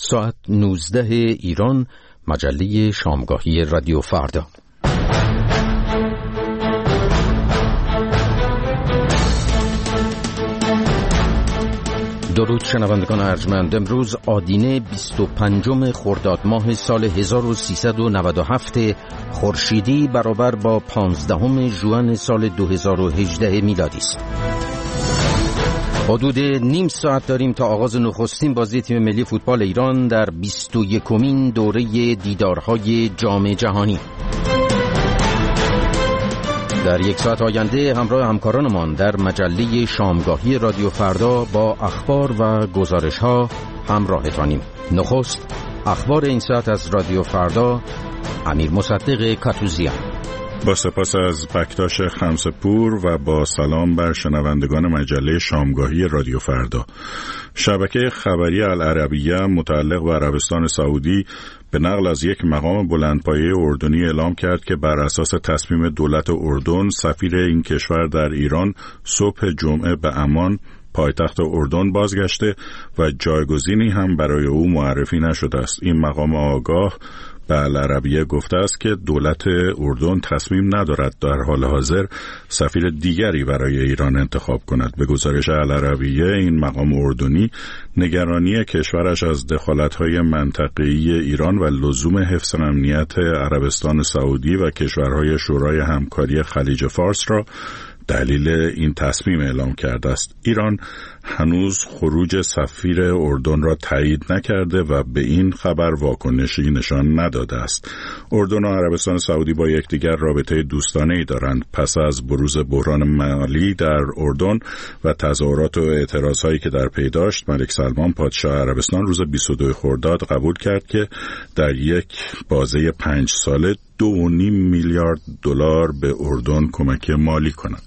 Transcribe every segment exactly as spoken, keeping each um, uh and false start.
ساعت نوزده ایران، مجله شامگاهی رادیو فردا. درود شنوندگان ارجمند. امروز آدینه بیست و پنجم خرداد ماه سال هزار و سیصد و نود و هفت خورشیدی برابر با پانزدهم ژوئن سال دو هزار و هجده میلادی است. حدود نیم ساعت داریم تا آغاز نخستین بازی تیم ملی فوتبال ایران در بیست و یکمین دوره دیدارهای جام جهانی. در یک ساعت آینده همراه همکارانمان در مجله شامگاهی رادیو فردا با اخبار و گزارش‌ها همراهتانیم. نخست اخبار این ساعت از رادیو فردا. امیر مصدق کاتوزیان. با سپاس از بکتاش خمسه‌پور و با سلام بر شنوندگان مجله شامگاهی رادیو فردا. شبکه خبری العربیه متعلق به عربستان سعودی به نقل از یک مقام بلندپایه اردنی اعلام کرد که بر اساس تصمیم دولت اردن، سفیر این کشور در ایران صبح جمعه به عمان پایتخت اردن بازگشته و جایگزینی هم برای او معرفی نشده است. این مقام آگاه به العربیه گفته است که دولت اردن تصمیم ندارد در حال حاضر سفیر دیگری برای ایران انتخاب کند. به گزارش العربیه، این مقام اردنی نگرانی کشورش از دخالت‌های منطقه‌ای ایران و لزوم حفظ امنیت عربستان سعودی و کشورهای شورای همکاری خلیج فارس را دلیل این تصمیم اعلام کرده است. ایران هنوز خروج سفیر اردن را تایید نکرده و به این خبر واکنشی نشان نداده است. اردن و عربستان سعودی با یکدیگر رابطه دوستانه‌ای دارند. پس از بروز بحران مالی در اردن و تظاهرات و اعتراضهایی که در پی داشت، ملک سلمان پادشاه عربستان روز بیست و دو خرداد قبول کرد که در یک بازه پنج ساله دو و نیم میلیارد دلار به اردن کمک مالی کند.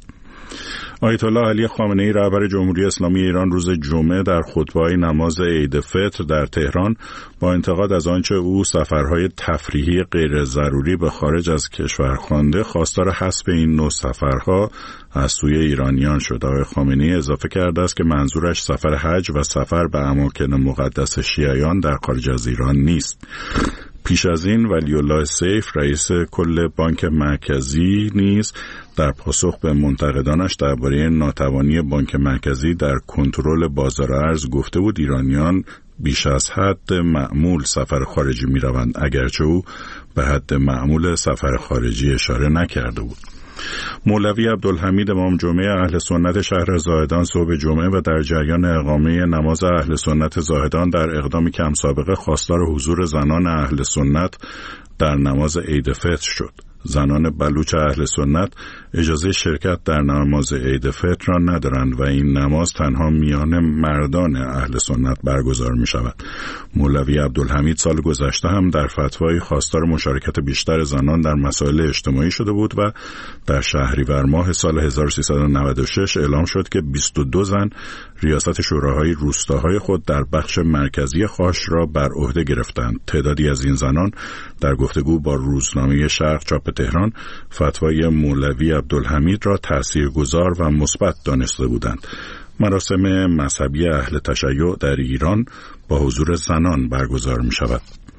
آیت الله علی خامنه‌ای رهبر جمهوری اسلامی ایران روز جمعه در خطبه‌های نماز عید فطر در تهران با انتقاد از آنچه او سفرهای تفریحی غیر ضروری به خارج از کشور خوانده، خواستار حذف این نوع سفرها از سوی ایرانیان شد. آقای خامنه‌ای اضافه کرده است که منظورش سفر حج و سفر به اماکن مقدس شیعیان در خارج از ایران نیست. پیش از این ولی‌الله سیف رئیس کل بانک مرکزی نیز در پاسخ به منتقدانش درباره ناتوانی بانک مرکزی در کنترل بازار ارز گفته بود ایرانیان بیش از حد معمول سفر خارجی می‌روند، اگرچه او به حد معمول سفر خارجی اشاره نکرده بود. مولوی عبدالحمید امام جمعه اهل سنت شهر زاهدان صبح جمعه و در جریان اقامه نماز اهل سنت زاهدان در اقدامی کم سابقه خواستار حضور زنان اهل سنت در نماز عید فطر شد. زنان بلوچ اهل سنت اجازه شرکت در نماز عید فطر را ندارند و این نماز تنها میان مردان اهل سنت برگزار می شود. مولوی عبدالحمید سال گذشته هم در فتوای خواستار مشارکت بیشتر زنان در مسائل اجتماعی شده بود و در شهریور ماه سال هزار و سیصد و نود و شش اعلام شد که بیست و دو زن ریاست شوراهای روستاهای خود در بخش مرکزی خاش را بر عهده گرفتند. تعدادی از این زنان در گفتگو با روزنامه شرق چاپ تهران فتوای مولوی عبدالحمید را تاثیرگذار و مثبت دانسته بودند. مراسم مذهبی اهل تشیع در ایران با حضور زنان برگزار می شود.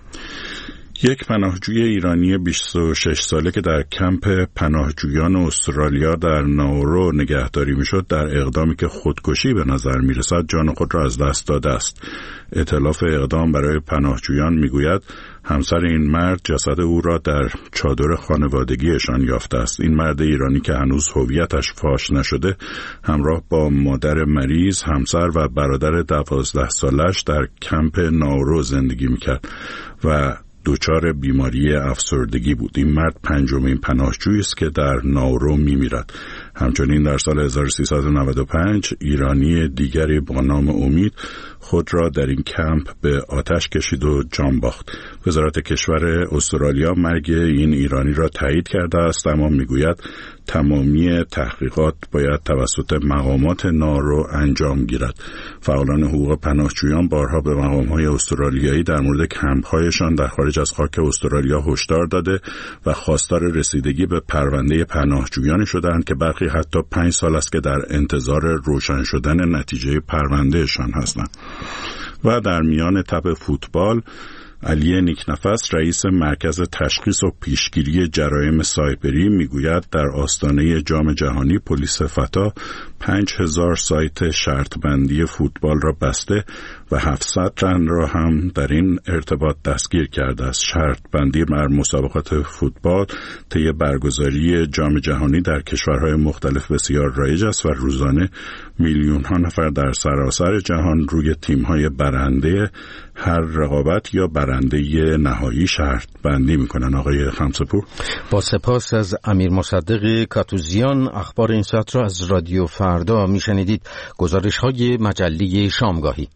یک پناهجوی ایرانی بیست و شش ساله که در کمپ پناهجویان استرالیا در ناورو نگهداری میشد، در اقدامی که خودکشی به نظر میرسد جان خود را از دست داده است. ائتلاف اقدام برای پناهجویان میگوید همسر این مرد جسد او را در چادر خانوادگیشان یافته است. این مرد ایرانی که هنوز هویتش فاش نشده همراه با مادر مریض، همسر و برادر دوازده سالش در کمپ ناورو زندگی میکرد و دچار بیماری افسردگی بود. این مرد پنجمین پناهجویی است که در ناورو میمیرد. همچنین در سال هزار و سیصد و نود و پنج ایرانی دیگری با نام امید خود را در این کمپ به آتش کشید و جان باخت. وزارت کشور استرالیا مرگ این ایرانی را تایید کرده است، اما میگوید تمامی تحقیقات باید توسط مقامات ناورو انجام گیرد. فعالان حقوق پناهجویان بارها به مقام‌های استرالیایی در مورد کمپ‌هایشان در خارج از خاک استرالیا هشدار داده و خواستار رسیدگی به پرونده پناهجویانی شدند که برخی حتی پنج سال است که در انتظار روشن شدن نتیجه پروندهشان هستند. و در میان تب فوتبال علی نیکنفس رئیس مرکز تشخیص و پیشگیری جرایم سایبری میگوید در آستانه جام جهانی پلیس فتا پنج هزار سایت شرط بندی فوتبال را بسته و هفتصد تن را هم در این ارتباط دستگیر کرده است. شرط بندی بر مسابقات فوتبال طی برگزاری جام جهانی در کشورهای مختلف بسیار رایج است و روزانه میلیون ها نفر در سراسر جهان روی تیم‌های برنده هر رقابت یا برنده نهایی شرط بندی میکنن. آقای خمسه‌پور، با سپاس از امیر مصدق کاتوزیان. اخبار این ساعت را از رادیو فردا میشنیدید. گزارش های مجله شامگاهی.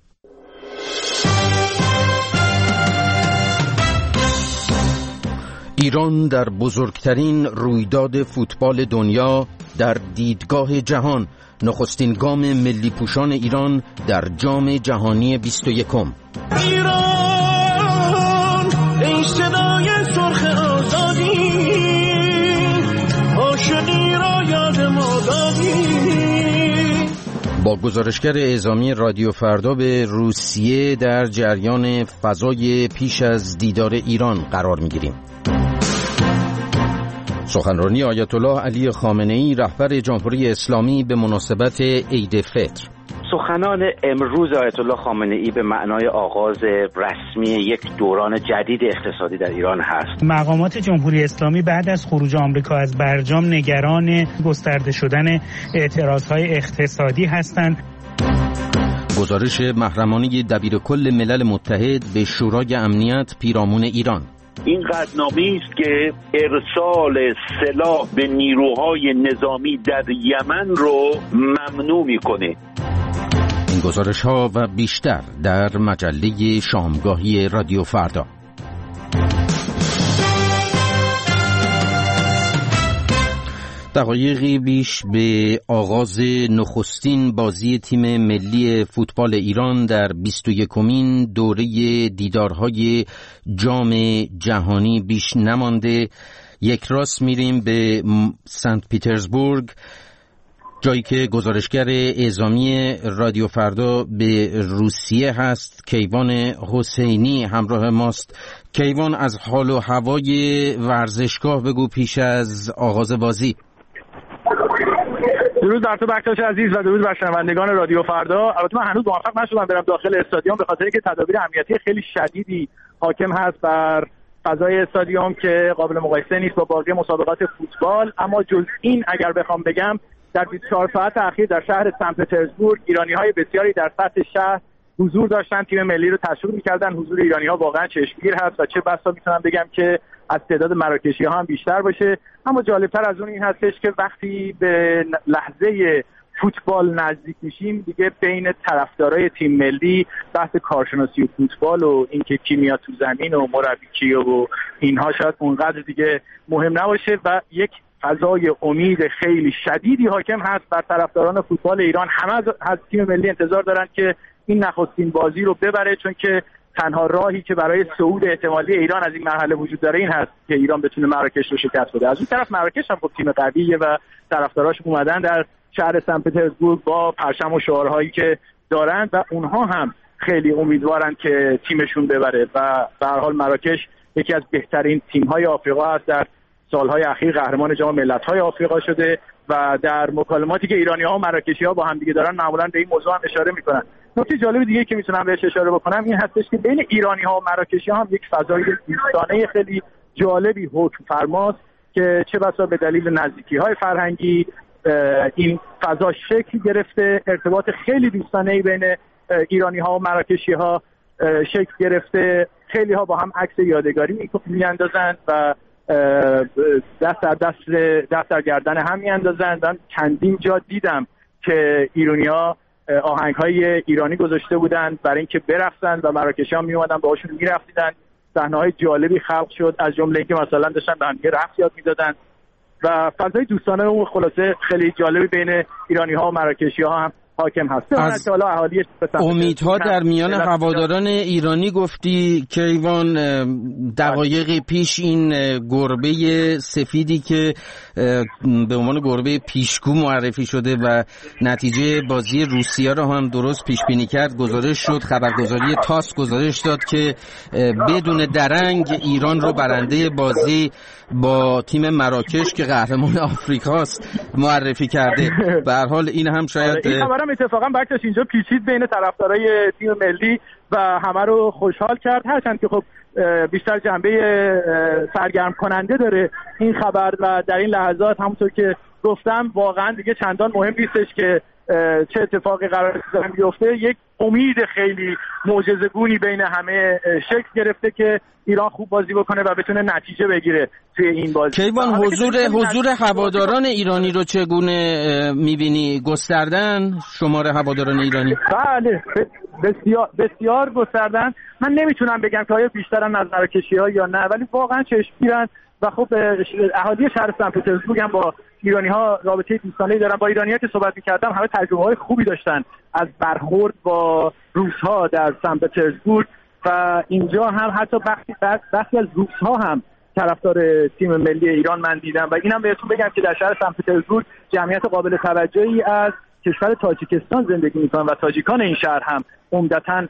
ایران در بزرگترین رویداد فوتبال دنیا در دیدگاه جهان، نخستین گام ملی پوشان ایران در جام جهانی بیست و یکم. ایران ای صدای سرخ آزادی، عاشقی را یاد ما دادی. با گزارشگر اعزامی رادیو فردا به روسیه در جریان فضای پیش از دیدار ایران قرار می‌گیریم. سخنرانی آیت الله علی خامنه‌ای رهبر جمهوری اسلامی به مناسبت عید فطر. سخنان امروز آیت الله خامنه‌ای به معنای آغاز رسمی یک دوران جدید اقتصادی در ایران هست. مقامات جمهوری اسلامی بعد از خروج آمریکا از برجام نگران گسترده شدن اعتراضهای اقتصادی هستند. گزارش محرمانه دبیرکل ملل متحد به شورای امنیت پیرامون ایران. این قطعنامه‌ای است که ارسال سلاح به نیروهای نظامی در یمن رو ممنوع میکنه. این گزارش ها و بیشتر در مجله شامگاهی رادیو فردا. دقایقی بیش به آغاز نخستین بازی تیم ملی فوتبال ایران در بیست و یکمین دوره دیدارهای جام جهانی بیش نمانده. یک راست میریم به سنت پیترزبورگ، جایی که گزارشگر اعزامی رادیو فردا به روسیه هست. کیوان حسینی همراه ماست. کیوان، از حال و هوای ورزشگاه بگو پیش از آغاز بازی. درود بر تو بکتاش عزیز و درود بر شنوندگان رادیو فردا. البته من هنوز موفق نشدم برم داخل استادیوم به خاطر اینکه تدابیر امنیتی خیلی شدیدی حاکم هست بر فضای استادیوم که قابل مقایسه نیست با باقی مسابقات فوتبال. اما جز این اگر بخوام بگم، در بیست و چهار ساعت اخیر در شهر سن پترزبورگ ایرانی‌های بسیاری در سطح شهر حضور داشتن، تیم ملی رو تشویق می‌کردن. حضور ایرانی‌ها واقعا چشمگیر هست و چه بسا میتونم بگم که از تعداد مراکشی‌ها هم بیشتر باشه. اما جالبتر از اون این هستش که وقتی به لحظه فوتبال نزدیک میشیم دیگه بین طرفدارای تیم ملی بحث کارشناسی و فوتبال و اینکه کی میاد تو زمین و مربی کیه و اینها شاید اونقدر دیگه مهم نباشه و یک فضای امید خیلی شدیدی حاکم هست بر طرفداران فوتبال ایران. همه از, از تیم ملی انتظار دارن که این نخستین بازی رو ببره، چون که تنها راهی که برای صعود احتمالی ایران از این مرحله وجود داره این هست که ایران بتونه مراکش رو شکست بده. از اون طرف مراکش هم خب تیم قویه و طرفداراش اومدن در شهر سن پترزبورگ با پرچم و شعارهایی که دارن و اونها هم خیلی امیدوارن که تیمشون ببره و به هر حال مراکش یکی از بهترین تیم‌های آفریقا هست. در سالهای اخیر قهرمان جام ملت‌های آفریقا شده و در مکالماتی که ایرانی‌ها و مراکشی‌ها با هم دیگه دارن معمولاً به این موضوع هم اشاره می‌کنن. نکته جالب دیگه که میتونم بهش اشاره بکنم این هستش که بین ایرانی‌ها و مراکشی‌ها هم یک فضای دوستانه خیلی جالبی حکم فرماست که چه بسا به دلیل نزدیکی‌های فرهنگی این فضا شکل گرفته. ارتباط خیلی دوستانه‌ای بین ایرانی‌ها و مراکشی‌ها شکل گرفته. خیلی‌ها با هم عکس یادگاری می‌اندازند و دست در دست دست در گردن هم می‌اندازند. من چندین جا دیدم که ایرانی‌ها آهنگ‌های ایرانی گذاشته بودند برای اینکه برقصن و مراکشی‌ها میومدن باهاشون میرقصیدن. صحنه‌های جالبی خلق شد، از جمله اینکه مثلا داشتن به هم دیگه رقص یاد میدادن و فضای دوستانه و خلاصه خیلی جالبی بین ایرانی‌ها و مراکشی‌ها هم حاکم هست. از امیدها در میان هواداران ایرانی گفتی کیوان، دقایق پیش این گربه سفیدی که به عنوان گربه پیشگو معرفی شده و نتیجه بازی روسیه را هم درست پیش بینی کرد گزارش شد. خبرگزاری تاس گزارش داد که بدون درنگ ایران رو برنده بازی با تیم مراکش که قهرمان آفریقاست معرفی کرده. به هر حال این هم شاید این خبرم اتفاقا بکش اینجا پیچید بین طرفدارای تیم ملی و همه رو خوشحال کرد، هرچند که خب بیشتر جنبه سرگرم کننده داره این خبر و در این لحظات همونطور که گفتم واقعا دیگه چندان مهم نیستش که چه اتفاقی قرار بیفته. یک امید خیلی معجزه‌گونی بین همه شکل گرفته که ایران خوب بازی بکنه و بتونه نتیجه بگیره توی این بازی. کیوان، حضور حضور هواداران ایرانی رو چگونه می‌بینی؟ گستردن شمار هواداران ایرانی؟ بله بسیار بسیار گستردن. من نمیتونم بگم که آیا بیشترن از مراکشی‌ها یا نه، ولی واقعا چشمگیرن و خب اهالی شهر سن پترزبورگ هم با ایرانی‌ها رابطه دوستانه‌ای دارن. با ایرانی‌ها که صحبت می‌کردم همه تجربه‌های خوبی داشتن از برخورد با روس‌ها در سن پترزبورگ و اینجا هم حتی بخشی بخشی از روس‌ها هم طرفدار تیم ملی ایران من دیدم و اینم بهتون بگم که در شهر سن پترزبورگ جمعیت قابل توجهی از کشور تاجیکستان زندگی می‌کنن و تاجیکان این شهر هم عمدتاً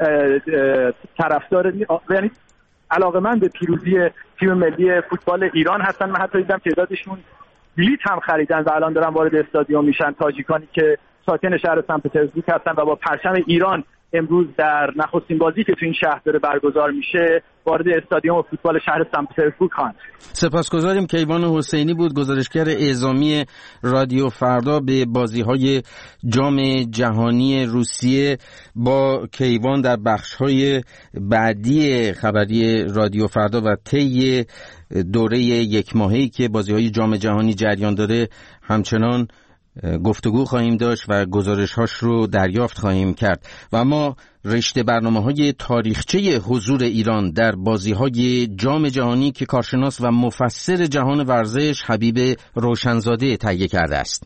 طرفدار یعنی علاقه‌مند به پیروزی تیم ملی فوتبال ایران هستن. من حتی دیدم تعدادشون بلیط هم خریدن و الان دارن وارد استادیوم میشن، تاجیکانی که ساکن شهر سن پترزبورگ هستن و با پرچم ایران امروز در نخستین بازی که تو این شهر داره برگزار میشه وارد استادیوم فوتبال شهر سن پترزبورگ خواهند. سپاسگزاریم. کیوان حسینی بود، گزارشگر اعزامی رادیو فردا به بازی‌های جام جهانی روسیه. با کیوان در بخش‌های بعدی خبری رادیو فردا و طی دوره یک ماهه‌ای که بازی‌های جام جهانی جریان داره همچنان گفتگو خواهیم داشت و گزارش‌هاش رو دریافت خواهیم کرد. و ما رشته برنامه‌های تاریخچه حضور ایران در بازی‌های جام جهانی که کارشناس و مفسر جهان ورزش حبیب روشنزاده تهیه کرده است.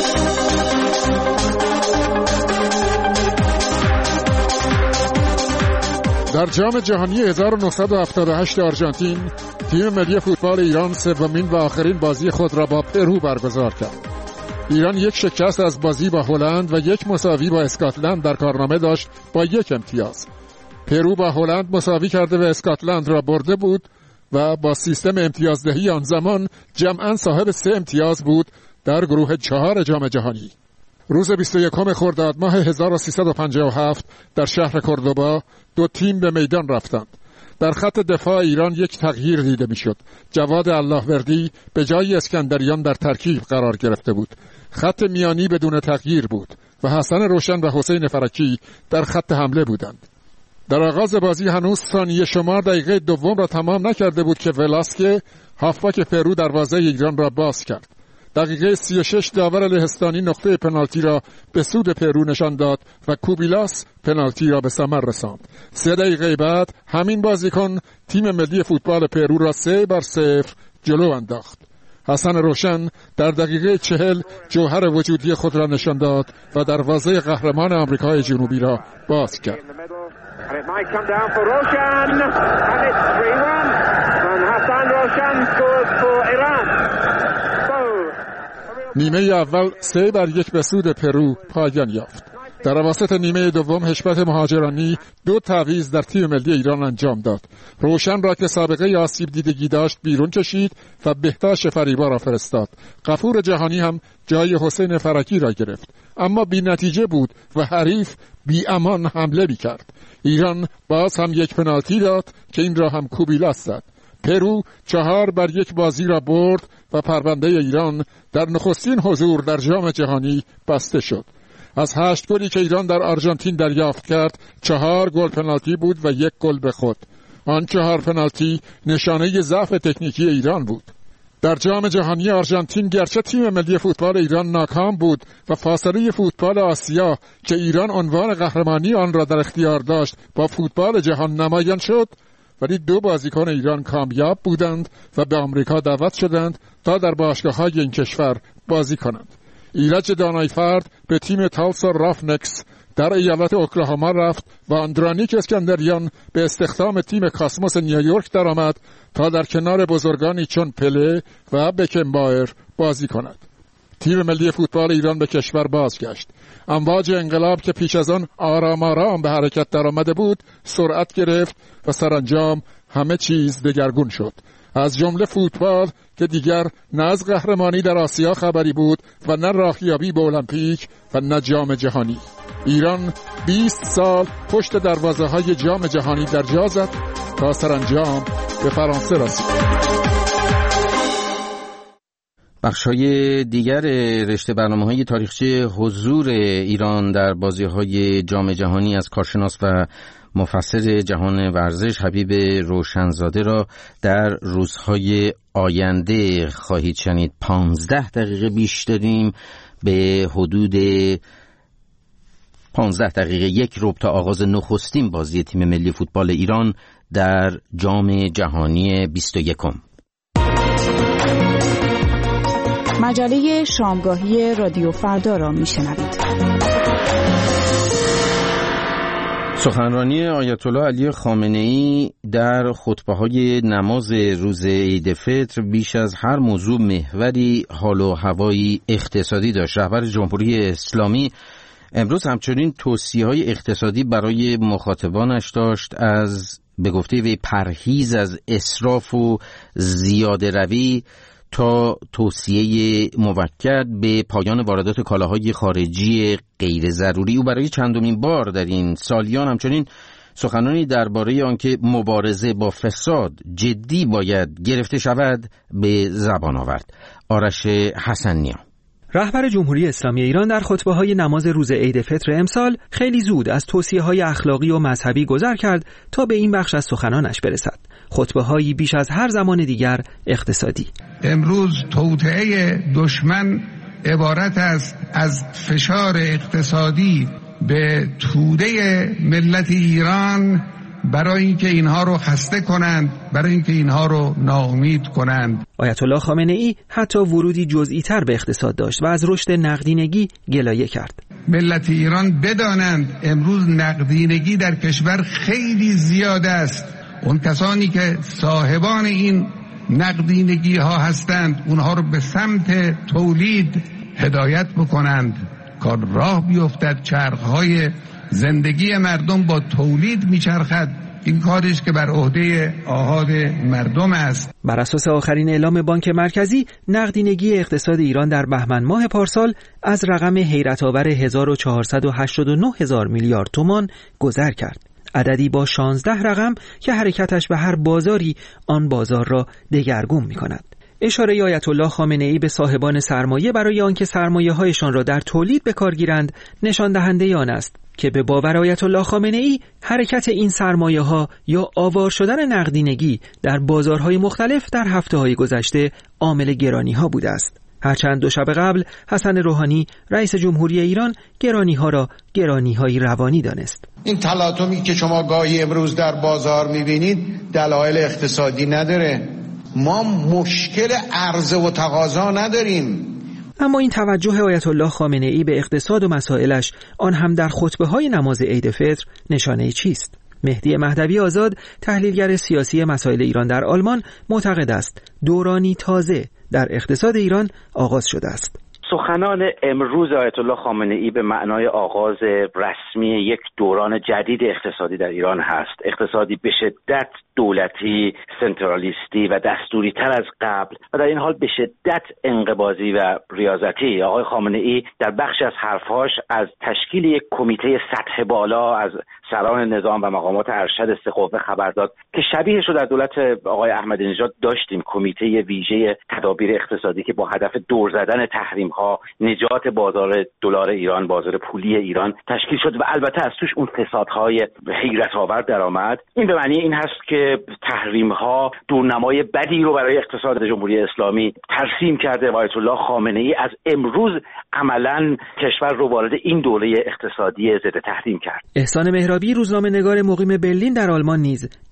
در جام جهانی هزار و نهصد و هفتاد و هشت آرژانتین تیم ملی فوتبال ایران سومین و آخرین بازی خود را با پرو برگزار کرد. ایران یک شکست از بازی با هلند و یک مساوی با اسکاتلند در کارنامه داشت با یک امتیاز. پرو با هلند مساوی کرده و اسکاتلند را برده بود و با سیستم امتیازدهی آن زمان جمعاً صاحب سه امتیاز بود در گروه چهار جام جهانی. روز بیست و یکم خرداد ماه هزار و سیصد و پنجاه و هفت در شهر کردوبا دو تیم به میدان رفتند. در خط دفاع ایران یک تغییر دیده میشد. جواد اللهوردی به جای اسکندریان در ترکیب قرار گرفته بود. خط میانی بدون تغییر بود و حسن روشن و حسین فرکی در خط حمله بودند. در آغاز بازی هنوز ثانیه شمار دقیقه دوم را تمام نکرده بود که ولاسکه هافبک پرو دروازه ایران را باز کرد. دقیقه سی و شش داور لهستانی نقطه پنالتی را به سود پرو نشان داد و کوبیلاس پنالتی را به ثمر رساند. سه دقیقه بعد همین بازیکن تیم ملی فوتبال پرو را سه بر صفر جلو انداخت. حسن روشن در دقیقه چهل جوهر وجودی خود را نشان داد و دروازه قهرمان آمریکای جنوبی را باز کرد. نیمه اول سه بر یک به سود پرو پایان یافت. در اواسط نیمه دوم حشمت مهاجرانی دو تعویض در تیم ملی ایران انجام داد. روشن را که سابقه آسیب دیدگی داشت بیرون کشید و بهتاش فریبا را فرستاد. غفور جهانی هم جای حسین فرکی را گرفت، اما بی نتیجه بود و حریف بی امان حمله می کرد. ایران باز هم یک پنالتی داد که این را هم کوبیلاس زد. پرو چهار بر یک بازی را برد و پرونده ایران در نخستین حضور در جام جهانی بسته شد. از هشت گلی که ایران در آرژانتین دریافت کرد، چهار گل پنالتی بود و یک گل به خود. آن چهار پنالتی نشانه ضعف تکنیکی ایران بود. در جام جهانی آرژانتین گرچه تیم ملی فوتبال ایران ناکام بود و فاصله فوتبال آسیا که ایران عنوان قهرمانی آن را در اختیار داشت با فوتبال جهان نمایان شد، ولی دو بازیکن ایران کامیاب بودند و به آمریکا دعوت شدند تا در باشگاه‌های این کشور بازی کنند. ایرج دانایفرد به تیم تالسا رافنکس در ایالت اوکلاهاما رفت و اندرانیک اسکندریان به استخدام تیم کاسموس نیویورک درآمد تا در کنار بزرگانی چون پله و بکنبایر بازی کند. تیم ملی فوتبال ایران به کشور بازگشت. امواج انقلاب که پیش از آن آرام آرام به حرکت درآمده بود سرعت گرفت و سرانجام همه چیز دگرگون شد، از جمله فوتبال که دیگر نه از قهرمانی در آسیا خبری بود و نه راهیابی به المپیک و نه جام جهانی. ایران بیست سال پشت دروازه‌های جام جهانی در جا زد تا سرانجام به فرانسه رسید. بخش‌های دیگر رشته برنامه‌های تاریخچه حضور ایران در بازی‌های جام جهانی از کارشناس و مفسر جهان ورزش حبیب روشنزاده را در روزهای آینده خواهید شنید. پانزده دقیقه بیش داریم، به حدود پانزده دقیقه یک ربع تا آغاز نخستین بازی تیم ملی فوتبال ایران در جام جهانی بیست و یکم. مجله شامگاهی رادیو فردا را میشنوید. سخنرانی آیت الله علی خامنه‌ای در خطبه‌های نماز روز عید فطر بیش از هر موضوع محوری حال و هوایی اقتصادی داشت. رهبر جمهوری اسلامی امروز همچنین توصیه‌های اقتصادی برای مخاطبانش داشت، از به گفته وی پرهیز از اسراف و زیاده روی تا توصیه موکد به پایان واردات کالاهای خارجی غیر ضروری. او برای چندمین بار در این سالیان همچنین سخنانی درباره آنکه مبارزه با فساد جدی باید گرفته شود به زبان آورد. آرش حسنیا. رهبر جمهوری اسلامی ایران در خطبه‌های نماز روز عید فطر امسال خیلی زود از توصیه‌های اخلاقی و مذهبی گذر کرد تا به این بخش از سخنانش برسد. خطبه‌هایی بیش از هر زمان دیگر اقتصادی. امروز توطئه دشمن عبارت است از فشار اقتصادی به توده ملت ایران برای اینکه اینها رو خسته کنند، برای اینکه اینها رو ناامید کنند. آیت الله خامنه‌ای حتی ورودی جزئی تر به اقتصاد داشت و از رشد نقدینگی گلایه کرد. ملت ایران بدانند امروز نقدینگی در کشور خیلی زیاده است. اون کسانی که صاحبان این نقدینگی ها هستند اونها رو به سمت تولید هدایت بکنند، کار راه بیفتد، چرخهای زندگی مردم با تولید میچرخد. این کاریش که بر عهده آحاد مردم است. بر اساس آخرین اعلام بانک مرکزی، نقدینگی اقتصاد ایران در بهمن ماه پارسال از رقم حیرت آور هزار و چهارصد و هشتاد و نه هزار میلیارد تومان گذر کرد. عددی با شانزده رقم که حرکتش به هر بازاری آن بازار را دگرگون می کند. اشاره آیت الله خامنه‌ای به صاحبان سرمایه برای آنکه سرمایه‌هایشان را در تولید به کار گیرند نشان دهنده آن است که به باور آیت الله خامنه‌ای حرکت این سرمایه‌ها یا آوار شدن نقدینگی در بازارهای مختلف در هفته‌های گذشته عامل گرانی‌ها بوده است. هرچند دو شب قبل حسن روحانی رئیس جمهوری ایران گرانی‌ها را گرانی‌های روانی دانست. این تلاطمی که شما گاهی امروز در بازار می‌بینید دلایل اقتصادی نداره. ما مشکل عرضه و تقاضا نداریم. اما این توجه آیت الله خامنه‌ای به اقتصاد و مسائلش، آن هم در خطبه‌های نماز عید فطر، نشانه چیست؟ مهدی مهدوی آزاد، تحلیلگر سیاسی مسائل ایران در آلمان، معتقد است دورانی تازه در اقتصاد ایران آغاز شده است. سخنان امروز آیت الله خامنه‌ای به معنای آغاز رسمی یک دوران جدید اقتصادی در ایران هست. اقتصادی به شدت دولتی، سنترالیستی و دستوری تر از قبل و در این حال به شدت انقباضی و ریاضتی. آقای خامنه‌ای در بخش از حرفاش از تشکیل یک کمیته سطح بالا از سران نظام و مقامات ارشد سه قوه خبر داد که شبیهش رو در دولت آقای احمدی نژاد داشتیم. کمیته ویژه تدابیر اقتصادی که با هدف دور زدن تحریم ها، نجات بازار دلار ایران، بازار پولی ایران تشکیل شد و البته از توش اون فسادهای حیرت آور درآمد. این به معنی این هست که تحریم ها دورنمای بدی رو برای اقتصاد جمهوری اسلامی ترسیم کرده و آیت الله خامنه‌ای از امروز عملاً کشور رو وارد این دوره اقتصادی ضد تحریم کرد. احسان مهرابی، روزنامه‌نگار مقیم برلین در آلمان، نیز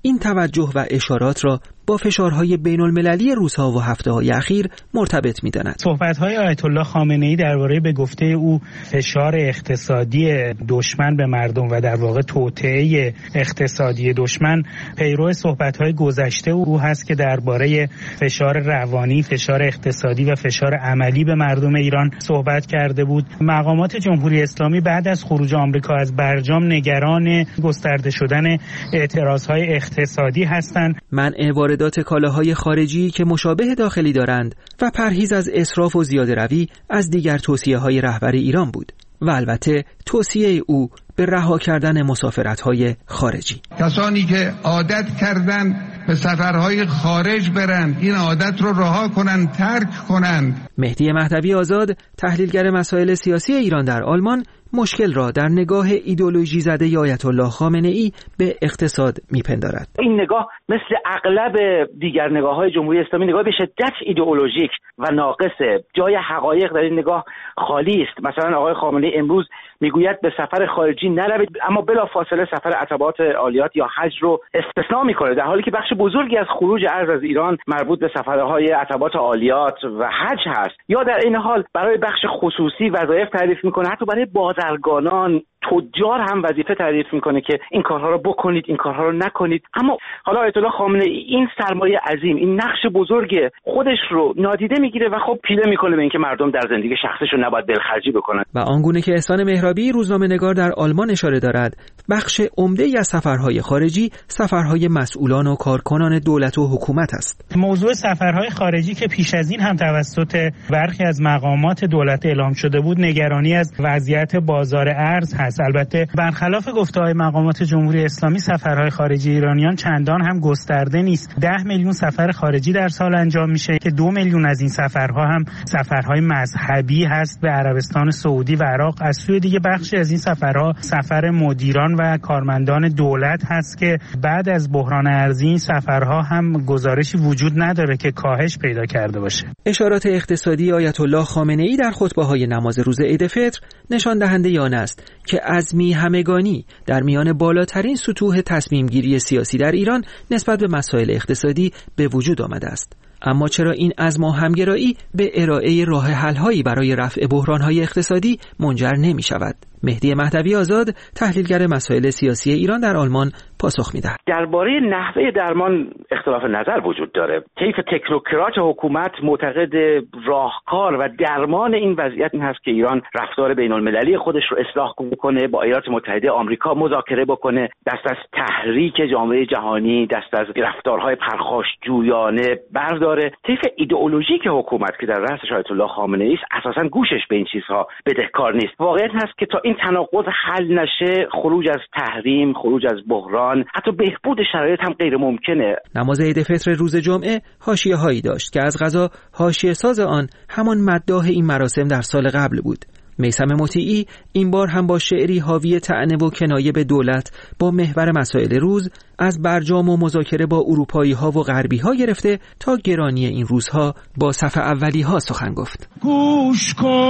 این توجه و اشارات را با فشارهای بین المللی روزها و هفته‌های اخیر مرتبط می‌داند. صحبت‌های آیت الله خامنه‌ای درباره به گفته او فشار اقتصادی دشمن به مردم و در واقع توطئه اقتصادی دشمن پیرو صحبت‌های گذشته او هست که درباره فشار روانی، فشار اقتصادی و فشار عملی به مردم ایران صحبت کرده بود. مقامات جمهوری اسلامی بعد از خروج آمریکا از برجام نگران گسترده شدن اعتراض‌های اقتصادی هستند. منع واردات کالاهای خارجی که مشابه داخلی دارند و پرهیز از اسراف و زیاده روی از دیگر توصیه‌های رهبر ایران بود و البته توصیه او به رها کردن مسافرت‌های خارجی. کسانی که عادت کردن به سفرهای خارج برند این عادت رو رها کنند، ترک کنند. مهدی مهدوی آزاد، تحلیلگر مسائل سیاسی ایران در آلمان، مشکل را در نگاه ایدئولوژی زده آیت الله خامنه‌ای به اقتصاد میپندارد. این نگاه مثل اغلب دیگر نگاه‌های جمهوری اسلامی نگاه به شدت ایدئولوژیک و ناقصه. جای حقایق در این نگاه خالی است. مثلا آقای خامنه‌ای امروز میگوید به سفر خارجی نروید، اما بلافاصله سفر عتبات عالیات یا حج رو استثناء میکنه، در حالی که بخش بزرگی از خروج ارز از ایران مربوط به سفرهای عتبات عالیات و حج هست. یا در این حال برای بخش خصوصی وظایف تعریف میکنه، حتی برای بازرگانان، تجار هم وظیفه تعریف میکنه که این کارها رو بکنید، این کارها رو نکنید. اما حالا آیت الله خامنه‌ای این سرمایه عظیم، این نقش بزرگ خودش رو نادیده میگیره و خب پیله میکنه به اینکه مردم در زندگی شخصیشون نباید دلخرجی بکنن. و آنگونه که احسان مهرابی روزنامه‌نگار در آلمان اشاره دارد، بخش عمده‌ای از سفرهای خارجی سفرهای مسئولان و کارکنان دولت و حکومت است. موضوع سفرهای خارجی که پیش از این هم توسط برخی از مقامات دولت اعلام شده بود، نگرانی از وضعیت بازار ارز هست. البته برخلاف گفته‌های مقامات جمهوری اسلامی سفرهای خارجی ایرانیان چندان هم گسترده نیست. ده میلیون سفر خارجی در سال انجام میشه که دو میلیون از این سفرها هم سفرهای مذهبی هست به عربستان سعودی و عراق. از سوی دیگه بخشی از این سفرها سفر مدیران و کارمندان دولت هست که بعد از بحران ارزی این سفرها هم گزارشی وجود نداره که کاهش پیدا کرده باشه. اشارات اقتصادی آیت الله خامنه‌ای در خطبه‌های نماز روز عید فطر نشان دهنده آن است که عزمی همگانی در میان بالاترین سطوح تصمیم گیری سیاسی در ایران نسبت به مسائل اقتصادی به وجود آمده است. اما چرا این عزم و همگرایی به ارائه راه حل‌هایی برای رفع بحران‌های اقتصادی منجر نمی‌شود؟ مهدی مهدوی آزاد، تحلیلگر مسائل سیاسی ایران در آلمان، پاسخ می‌دهد. درباره نحوه درمان اختلاف نظر وجود داره. طیف تکنوکرات حکومت معتقد راهکار و درمان این وضعیت این هست که ایران رفتار بین‌المللی خودش رو اصلاح کنه، با ایالات متحده آمریکا مذاکره بکنه، دست از تحریک جامعه جهانی، دست از رفتارهای پرخاشجویانه برداره. طیف ایدئولوژیک حکومت که در رأسش آیت الله خامنه‌ای است، اساساً گوشش به این چیزها بدهکار نیست. واقعیت هست که تا این تناقض حل نشه، خروج از تحریم، خروج از بحران، حتی بهبود شرایط هم غیر ممکنه. نماز عید فطر روز جمعه حاشیه‌هایی داشت که از قضا حاشیه ساز آن همان مداح این مراسم در سال قبل بود. میثم مطیعی این بار هم با شعری حاوی طعنه و کنایه به دولت با محور مسائل روز از برجام و مذاکره با اروپایی‌ها و غربی‌ها گرفته تا گرانی این روزها با صف اولی‌ها سخن گفت. گوش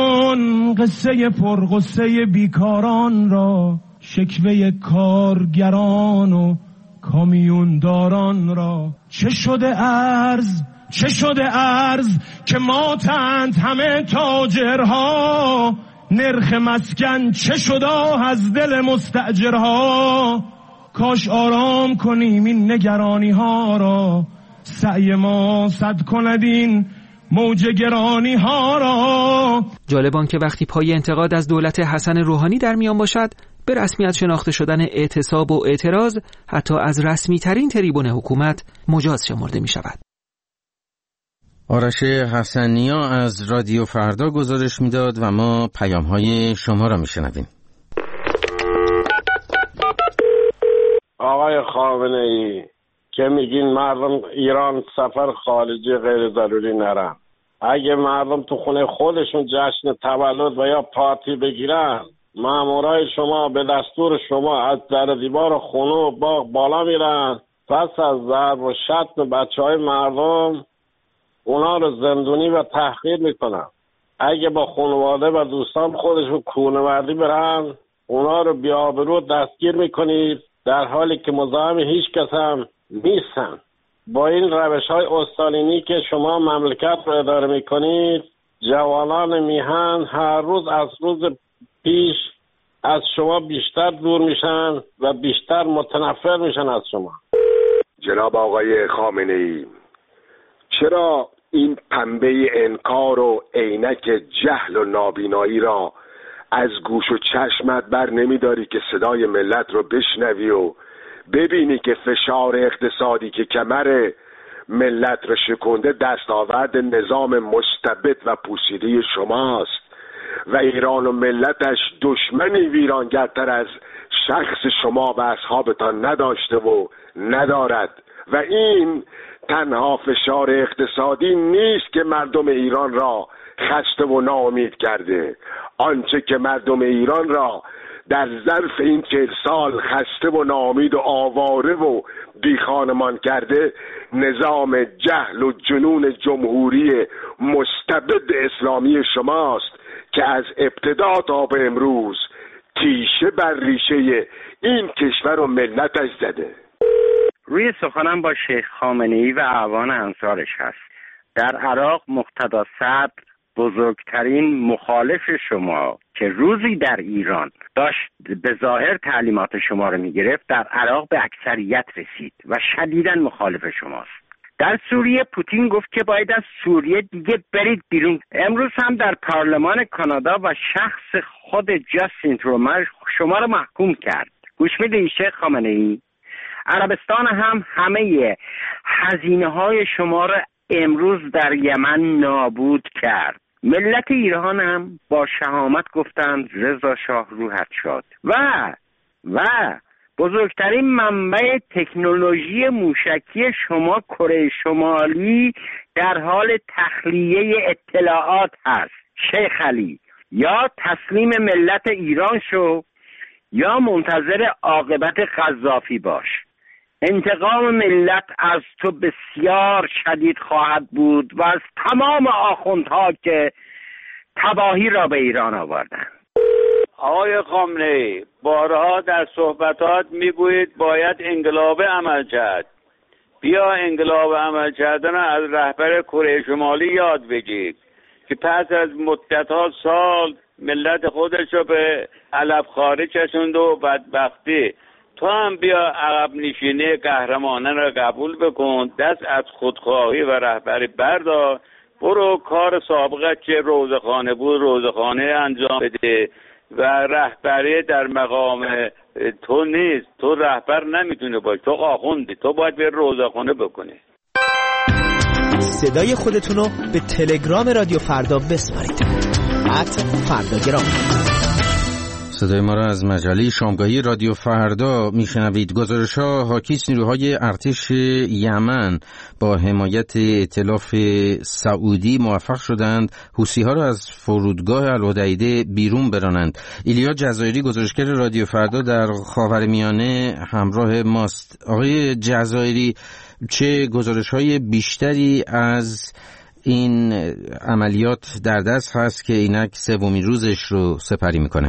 کن قصه پرغصه بیکاران را، شکوه کارگران و کامیونداران را. چه شده ارز چه شده ارز که ماتند همه تاجرها، نرخ مسکن چه شده از دل مستاجرها. کاش آرام کنیم این نگرانی ها را، سعی ما صد کند این موج گرانی ها را. جالبان که وقتی پای انتقاد از دولت حسن روحانی در میان باشد، به رسمیت شناخته شدن اعتصاب و اعتراض حتی از رسمی ترین تریبون حکومت مجاز شمرده می شود. آرش حسنیا از رادیو فردا گزارش میداد و ما پیام‌های شما را میشنویم. آقای خامنه‌ای که میگین مردم ایران سفر خارجی غیر ضروری نرن، اگه مردم تو خونه خودشون جشن تولد و یا پارتی بگیرن، مامورای شما به دستور شما از در دیوار خونه و باغ بالا میرن، پس از ضرب و شتم بچهای مردم اونا رو زندونی و تحقیر میکنن. اگه با خانواده و دوستان خودشون کوهنوردی برن، اونا رو بی‌آبرو دستگیر میکنید، در حالی که مزاحم هیچ کس هم نیستن. با این روش های استالینی که شما مملکت رو اداره میکنید، جوانان میهن هر روز از روز پیش از شما بیشتر دور میشن و بیشتر متنفر میشن از شما. جناب آقای خامنه ای، چرا این پنبه انکار و عینک جهل و نابینایی را از گوش و چشمت بر نمیداری که صدای ملت رو بشنوی و ببینی که فشار اقتصادی که کمر ملت رو شکنده دستاورد نظام مستبد و پوسیده شماست و ایران و ملتش دشمنی ویرانگرتر از شخص شما و اصحابتان نداشته و ندارد و این تنها فشار اقتصادی نیست که مردم ایران را خسته و ناامید کرده. آنچه که مردم ایران را در ظرف این چهل سال خسته و ناامید و آواره و بیخانمان کرده نظام جهل و جنون جمهوری مستبد اسلامی شماست که از ابتدا تا به امروز تیشه بر ریشه این کشور و ملتش زده. روی سخنم با شیخ خامنه‌ای و اعوان انصارش هست. در عراق مقتدی صدر بزرگترین مخالف شما که روزی در ایران داشت به ظاهر تعلیمات شما رو میگرفت، در عراق به اکثریت رسید و شدیداً مخالف شماست. در سوریه پوتین گفت که باید از سوریه دیگه برید بیرون. امروز هم در پارلمان کانادا و شخص خود جاستین ترومر شما رو محکوم کرد. گوش میدید شیخ خامنه‌ای؟ عربستان هم همه هزینه های شما را امروز در یمن نابود کرد. ملت ایران هم با شهامت گفتند رضا شاه روحت شاد. و و بزرگترین منبع تکنولوژی موشکی شما کره شمالی در حال تخلیه اطلاعات هست. شیخ علی، یا تسلیم ملت ایران شو یا منتظر عاقبت قذافی باش. انتقام ملت از تو بسیار شدید خواهد بود و از تمام آخوندها که تباهی را به ایران آوردند. آقای خامنه‌ای، بارها در صحبتات میگویید باید انقلاب عمل کرد. بیا انقلاب عمل کردن از رهبر کره شمالی یاد بگیر که پس از مدت‌ها سال ملت خودش رو به علف خاری کشوند و بدبختی. تو هم بیا عقب نشینی قهرمانان را قبول بکن، دست از خودخواهی و رهبری بردار، برو کار سابقه که روزخانه بود روزخانه انجام بده و رهبری در مقام تو نیست. تو رهبر نمیتونه باش، تو آخوندی، تو باید به روزخانه بکنی. صدای خودتون رو به تلگرام رادیو فردا بسپارید. ات فرداگرام. صدای ما را از مجله شامگاهی رادیو فردا میشنوید. گزارش‌ها حاکی از نیروهای ارتش یمن با حمایت ائتلاف سعودی موفق شدند حوثی‌ها را از فرودگاه الحدیده بیرون برانند. ایلیا جزایری گزارشگر رادیو فردا در خاورمیانه همراه ماست. آقای جزایری، چه گزارش‌های بیشتری از این عملیات در دست هست که اینک سومین روزش رو سپری میکنه؟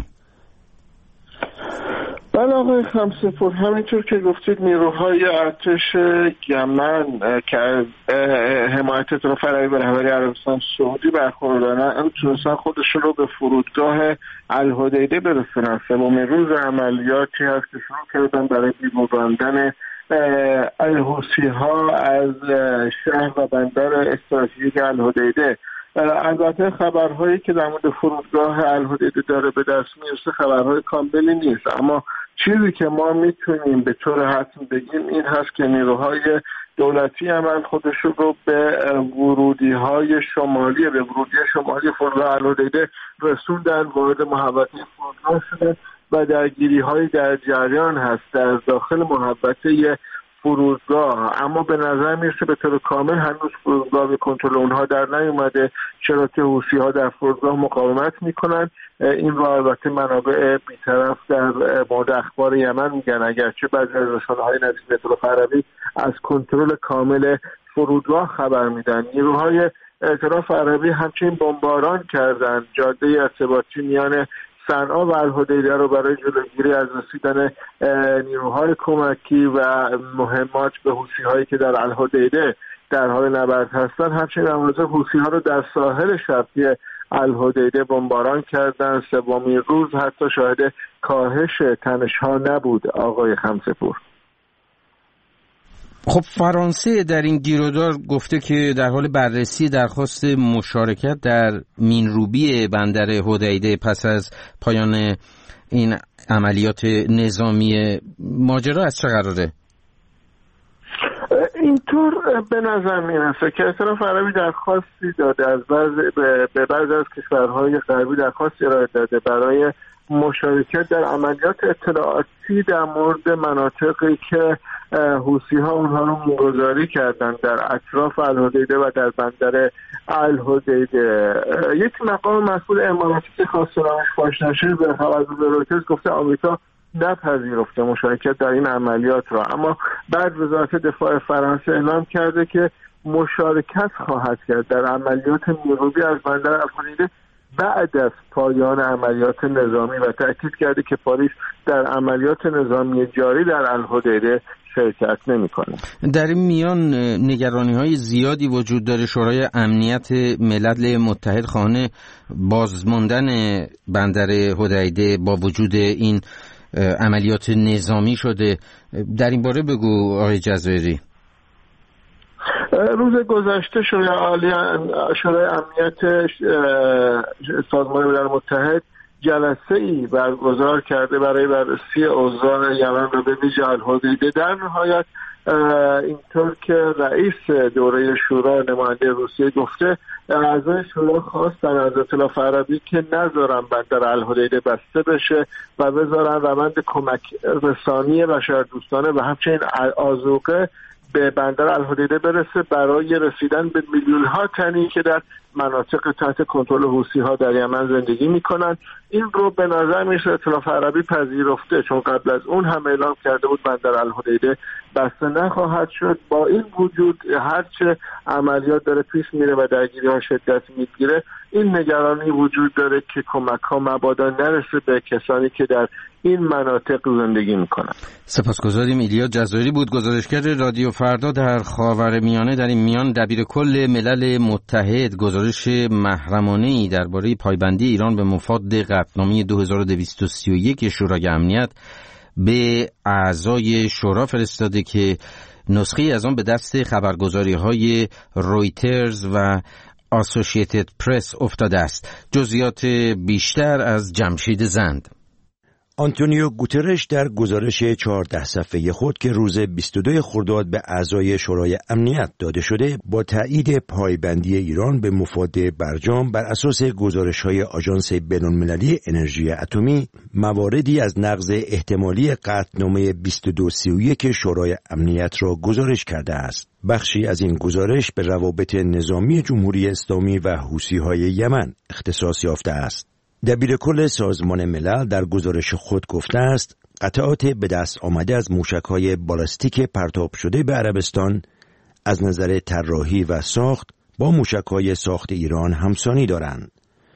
بله آقای خمسه‌پور، همینطور که گفتید نیروهای ارتش یمن که از حمایت ائتلاف عربی به رهبری عربستان سعودی برخوردارن تونستن خودشون رو به فرودگاه الحدیده برسونن. سومین روز عملیاتی هست که شروع کردن برای بیرون راندن حوثی‌ها از شهر و بندر استراتژیک الحدیده. البته خبرهایی که در مورد فرودگاه الحدیده داره به دست میرسه خبرهای کاملی نیست، اما چیزی که ما میتونیم به طور حتمی بگیم این هست که نیروهای دولتی یمن خودشون رو به ورودی های شمالی به ورودی شمالی فرودگاه الحدیده رسوندن، وارد محوطه فرودگاه شدن و درگیری هایی در جریان هست در داخل محوطه فرودگاه. اما به نظر میرسه به طور کامل هنوز فرودگاه به کنترل اونها در نیومده، چرا که حوثی‌ها در فرودگاه مقاومت میکنن. این رو البته منابع بی‌طرف در مورد اخبار یمن میگن، اگرچه بعضی از رسانه‌های نزدیک به ائتلاف عربی از کنترل کامل فرودگاه خبر میدن. نیروهای ائتلاف عربی همچنین بمباران کردن جاده ارتباطی میان صنعا و الحدیده رو برای جلوگیری از رسیدن نیروهای کمکی و مهمات به حوثی‌هایی که در الحدیده در حال نبرد هستند. همچنین امروز حوثی‌ها رو در ساحل شرقی الحدیده بمباران کردن. سومین روز حتی شاهد کاهش تنش‌ها نبود آقای خمسه‌پور. خب فرانسه در این گیرودار گفته که در حال بررسی درخواست مشارکت در مینروبی بندر حدیده پس از پایان این عملیات نظامی. ماجرا از چه قراره؟ اینطور به نظر میرسه که اطلاف عربی درخواستی داده از بعضی به بعضی از کشورهای غربی درخواستی ارائه داده برای مشارکت در عملیات اطلاعاتی در مورد مناطقی که حوثی‌ها اونها رو منگذاری کردن در اطراف الحدیده و در بندر الحدیده. یک مقام مسئول اماراتی که خواسته نامش فاش نشه به خبر رویترز گفته آمریکا نپذیرفته مشارکت در این عملیات را، اما بعد وزارت دفاع فرانسه اعلام کرده که مشارکت خواهد کرد در عملیات مینروبی از بندر الحدیده بعد از پایان عملیات نظامی و تأکید کرده که پاریس در عملیات نظامی جاری در الحدیده شرکت نمی‌کنه. در این میان نگرانی‌های زیادی وجود داره. شورای امنیت ملل متحد خواهان بازماندن بندر حدیده با وجود این عملیات نظامی شده. در این باره بگو آقای جزایری. روز گذشته شورای عالی شورای امنیت سازمان ملل متحد جلسه ای برگزار کرده برای بررسی اوضاع یمن و به ویژه الحدیده. در نهایت اینطور که رئیس دوره شورا نماینده روسیه گفته اعضای شورا خواستن از ائتلاف عربی که نذارن بندر الحدیده بسته بشه و بذارن روند کمک رسانی بشردوستانه و همچنین آذوقه به بندر الحدیده برسه برای رسیدن به میلیون ها تنی که در مناطق تحت کنترل حوثی‌ها در یمن زندگی میکنن. این رو به نظر میرسه ائتلاف عربی پذیرفته، چون قبل از اون هم اعلام کرده بود بندر الحدیده بسته نخواهد شد. با این وجود هرچه عملیات داره پیش میره و درگیری ها شدت میگیره، این نگرانی وجود داره که کمک ها مبادا نرسه به کسانی که در این مناطق زندگی میکنن. سپاسگزاریم. ایلیا جزایری بود، گزارشگر رادیو فردا در خاورمیانه. در این میان دبیر کل ملل متحد گزارش محرمانه‌ای درباره پایبندی ایران به مفاد قطعنامه دو هزار و دویست و سی و یک شورای امنیت به اعضای شورا فرستاده که نسخه از آن به دست خبرگزاری‌های رویترز و آسوشییتد پرس افتاده است. جزئیات بیشتر از جمشید زند. آنتونیو گوترش در گزارش چهارده صفحه‌ای خود که روز بیست و دوم خرداد به اعضای شورای امنیت داده شده، با تایید پایبندی ایران به مفاد برجام بر اساس گزارش‌های آژانس بین‌المللی انرژی اتمی، مواردی از نقض احتمالی قطعنامه بیست و دو سی و یک شورای امنیت را گزارش کرده است. بخشی از این گزارش به روابط نظامی جمهوری اسلامی و حوثی‌های یمن اختصاص یافته است. دبیر کل سازمان ملل در گزارش خود گفته است قطعات به دست آمده از موشک‌های بالستیک پرتاب شده به عربستان از نظر طراحی و ساخت با موشک‌های ساخت ایران همسانی دارند.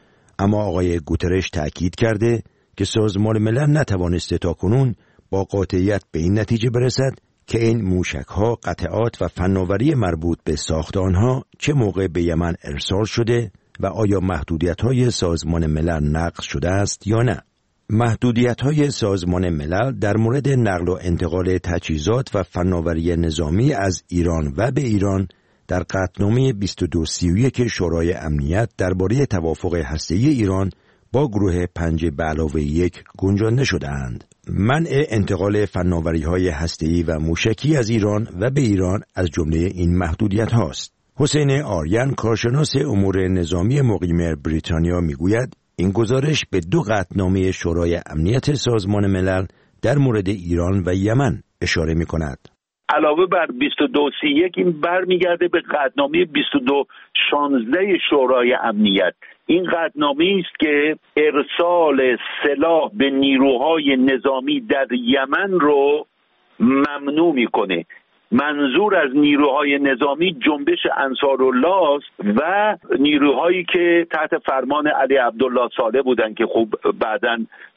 اما آقای گوترش تأکید کرده که سازمان ملل نتوانسته تاکنون با قاطعیت به این نتیجه برسد که این موشک‌ها قطعات و فناوری مربوط به ساخت آنها چه موقع به یمن ارسال شده و آیا محدودیت‌های سازمان ملل نقض شده است یا نه. محدودیت‌های سازمان ملل در مورد نقل و انتقال تجهیزات و فناوری نظامی از ایران و به ایران در قطعنامه بیست و دو سی و یک شورای امنیت درباره توافق هسته‌ای ایران با گروه پنج به علاوه یک گنجانده شده‌اند. منع انتقال فناوری‌های هسته‌ای و موشکی از ایران و به ایران از جمله این محدودیت هاست. حسین آریان کارشناس امور نظامی مقیم بریتانیا میگوید این گزارش به دو قطعنامه شورای امنیت سازمان ملل در مورد ایران و یمن اشاره می‌کند. علاوه بر بیست و دو سی و یک این برمیگرده به قطعنامه بیست و دو شانزده شورای امنیت. این قطعنامه است که ارسال سلاح به نیروهای نظامی در یمن رو ممنوع میکنه. منظور از نیروهای نظامی جنبش انصارالله است و نیروهایی که تحت فرمان علی عبدالله صالح بودن که خوب بعداً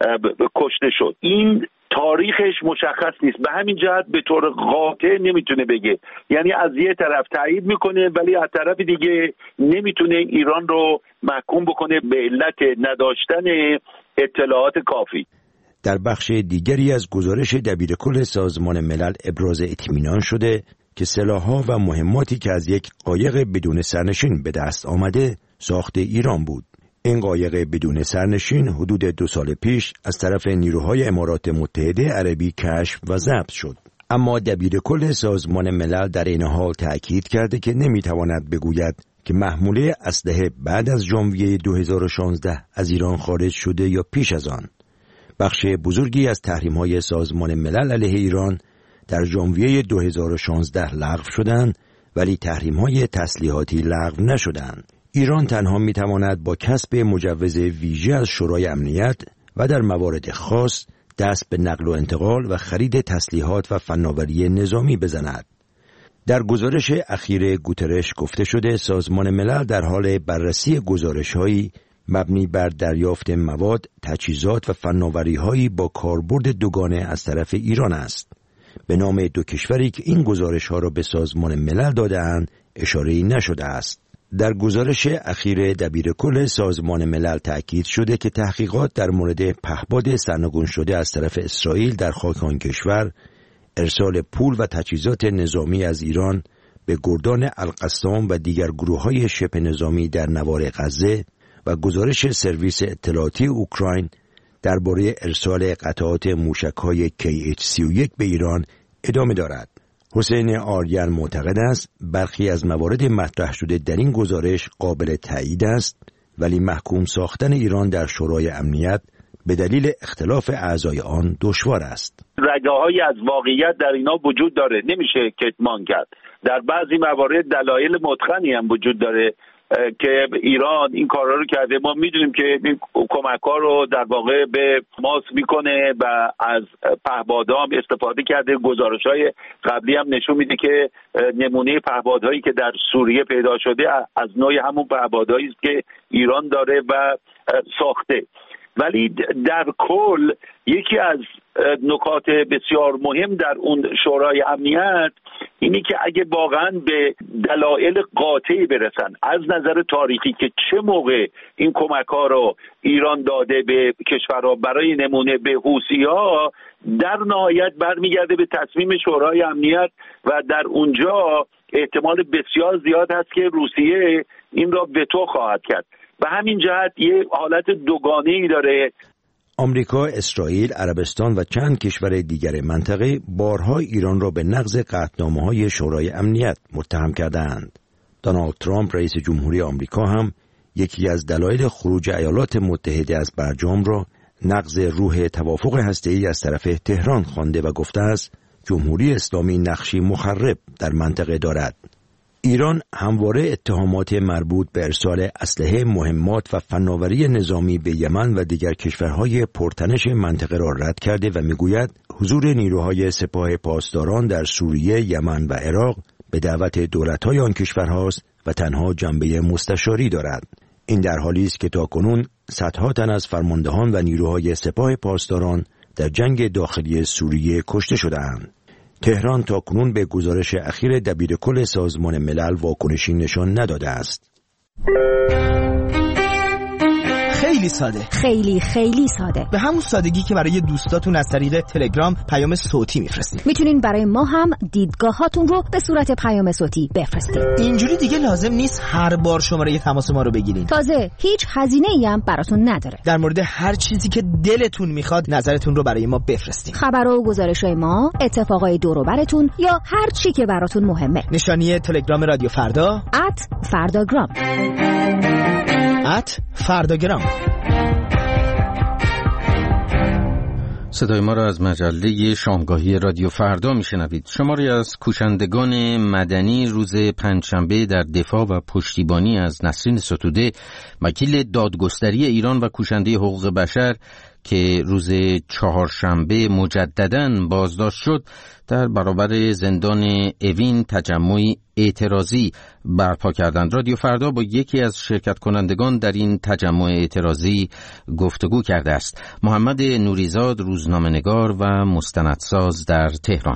کشته شد. این تاریخش مشخص نیست، به همین جهت به طور قاطع نمیتونه بگه، یعنی از یه طرف تایید میکنه ولی از طرف دیگه نمیتونه ایران رو محکوم بکنه به علت نداشتن اطلاعات کافی. در بخش دیگری از گزارش دبیرکل سازمان ملل ابراز اطمینان شده که سلاح‌ها و مهماتی که از یک قایق بدون سرنشین به دست آمده ساخت ایران بود. این قایق بدون سرنشین حدود دو سال پیش از طرف نیروهای امارات متحده عربی کشف و ضبط شد. اما دبیرکل سازمان ملل در این حال تأکید کرده که نمیتواند بگوید که محموله اسلحه بعد از ژانویه دو هزار و شانزده از ایران خارج شده یا پیش از آن. بخش بزرگی از تحریم‌های سازمان ملل علیه ایران در ژانویه دو هزار و شانزده لغو شدند ولی تحریم‌های تسلیحاتی لغو نشدند. ایران تنها می‌تواند با کسب مجوز ویژه از شورای امنیت و در موارد خاص دست به نقل و انتقال و خرید تسلیحات و فناوری نظامی بزند. در گزارش اخیر گوترش گفته شده سازمان ملل در حال بررسی گزارش‌هایی مبنی بر دریافت مواد، تجهیزات و فناوری‌هایی با کاربرد دوگانه از طرف ایران است. به نام دو کشوری که این گزارش‌ها را به سازمان ملل داده‌اند اشاره‌ای نشده است. در گزارش اخیر دبیرکل سازمان ملل تأکید شده که تحقیقات در مورد پهپاد سرنگون شده از طرف اسرائیل در خاک آن کشور، ارسال پول و تجهیزات نظامی از ایران به گردان القسام و دیگر گروه‌های شبه نظامی در نوار غزه و گزارش سرویس اطلاعاتی اوکراین درباره ارسال قطعات موشک‌های کی اچ سی و یک به ایران ادامه دارد. حسین آریان معتقد است برخی از موارد مطرح شده در این گزارش قابل تایید است ولی محکوم ساختن ایران در شورای امنیت به دلیل اختلاف اعضای آن دشوار است. رگه‌هایی از واقعیت در اینا وجود داره، نمیشه کتمان کرد. در بعضی موارد دلایل متقنی هم وجود داره که ایران این کارا رو کرده. ما میدونیم که این کمک‌ها رو در واقع به ماس میکنه و از پهپادها هم استفاده کرده. گزارش‌های قبلی هم نشون میده که نمونه پهپادهایی که در سوریه پیدا شده از نوع همون پهپادهایی است که ایران داره و ساخته. ولی در کل یکی از نکات بسیار مهم در اون شورای امنیت اینی که اگه واقعا به دلایل قاطعی برسن از نظر تاریخی که چه موقع این کمک‌ها رو ایران داده به کشورها، برای نمونه به حوثی‌ها، در نهایت برمیگرده به تصمیم شورای امنیت و در اونجا احتمال بسیار زیاد هست که روسیه این را وتو خواهد کرد. به همین جهت یه حالت دوگانه‌ای داره. آمریکا، اسرائیل، عربستان و چند کشور دیگر منطقه بارها ایران را به نقض قطعنامه‌های شورای امنیت متهم کردند. دونالد ترامپ رئیس جمهوری آمریکا هم یکی از دلایل خروج ایالات متحده از برجام را نقض روح توافق هسته‌ای از طرف تهران خوانده و گفته است جمهوری اسلامی نقشی مخرب در منطقه دارد. ایران همواره اتهامات مربوط به ارسال اسلحه، مهمات و فناوری نظامی به یمن و دیگر کشورهای پرتنش منطقه را رد کرده و میگوید حضور نیروهای سپاه پاسداران در سوریه، یمن و عراق به دعوت دولت‌های آن کشورهاست و تنها جنبه مستشاری دارد. این در حالی است که تاکنون صدها تن از فرماندهان و نیروهای سپاه پاسداران در جنگ داخلی سوریه کشته شده‌اند. تهران تاکنون به گزارش اخیر دبیرکل سازمان ملل واکنشی نشان نداده است. خیلی ساده، خیلی خیلی ساده، به همون سادگی که برای دوستاتون از طریق تلگرام پیام صوتی میفرستید. میتونین برای ما هم دیدگاهاتون رو به صورت پیام صوتی بفرستید. اینجوری دیگه لازم نیست هر بار شماره تماس ما رو بگیرین. تازه هیچ هزینه‌ای هم براتون نداره. در مورد هر چیزی که دلتون میخواد نظرتون رو برای ما بفرستید. خبر و گزارش‌های ما، اتفاقای دور و براتون یا هر چی که براتون مهمه. نشانی تلگرام رادیو فردا ات فرداگرام ات فرداگرام. صدای ما را از مجله شامگاهی رادیو فردا میشنوید. شماری از کوشندگان مدنی روز پنجشنبه در دفاع و پشتیبانی از نسرین ستوده، وکیل دادگستری ایران و کوشنده حقوق بشر، که روز چهارشنبه مجدداً بازداشت شد در برابر زندان اوین تجمعی اعتراضی برپا کردند. رادیو فردا با یکی از شرکت کنندگان در این تجمع اعتراضی گفتگو کرده است. محمد نوریزاد، روزنامه‌نگار و مستندساز در تهران.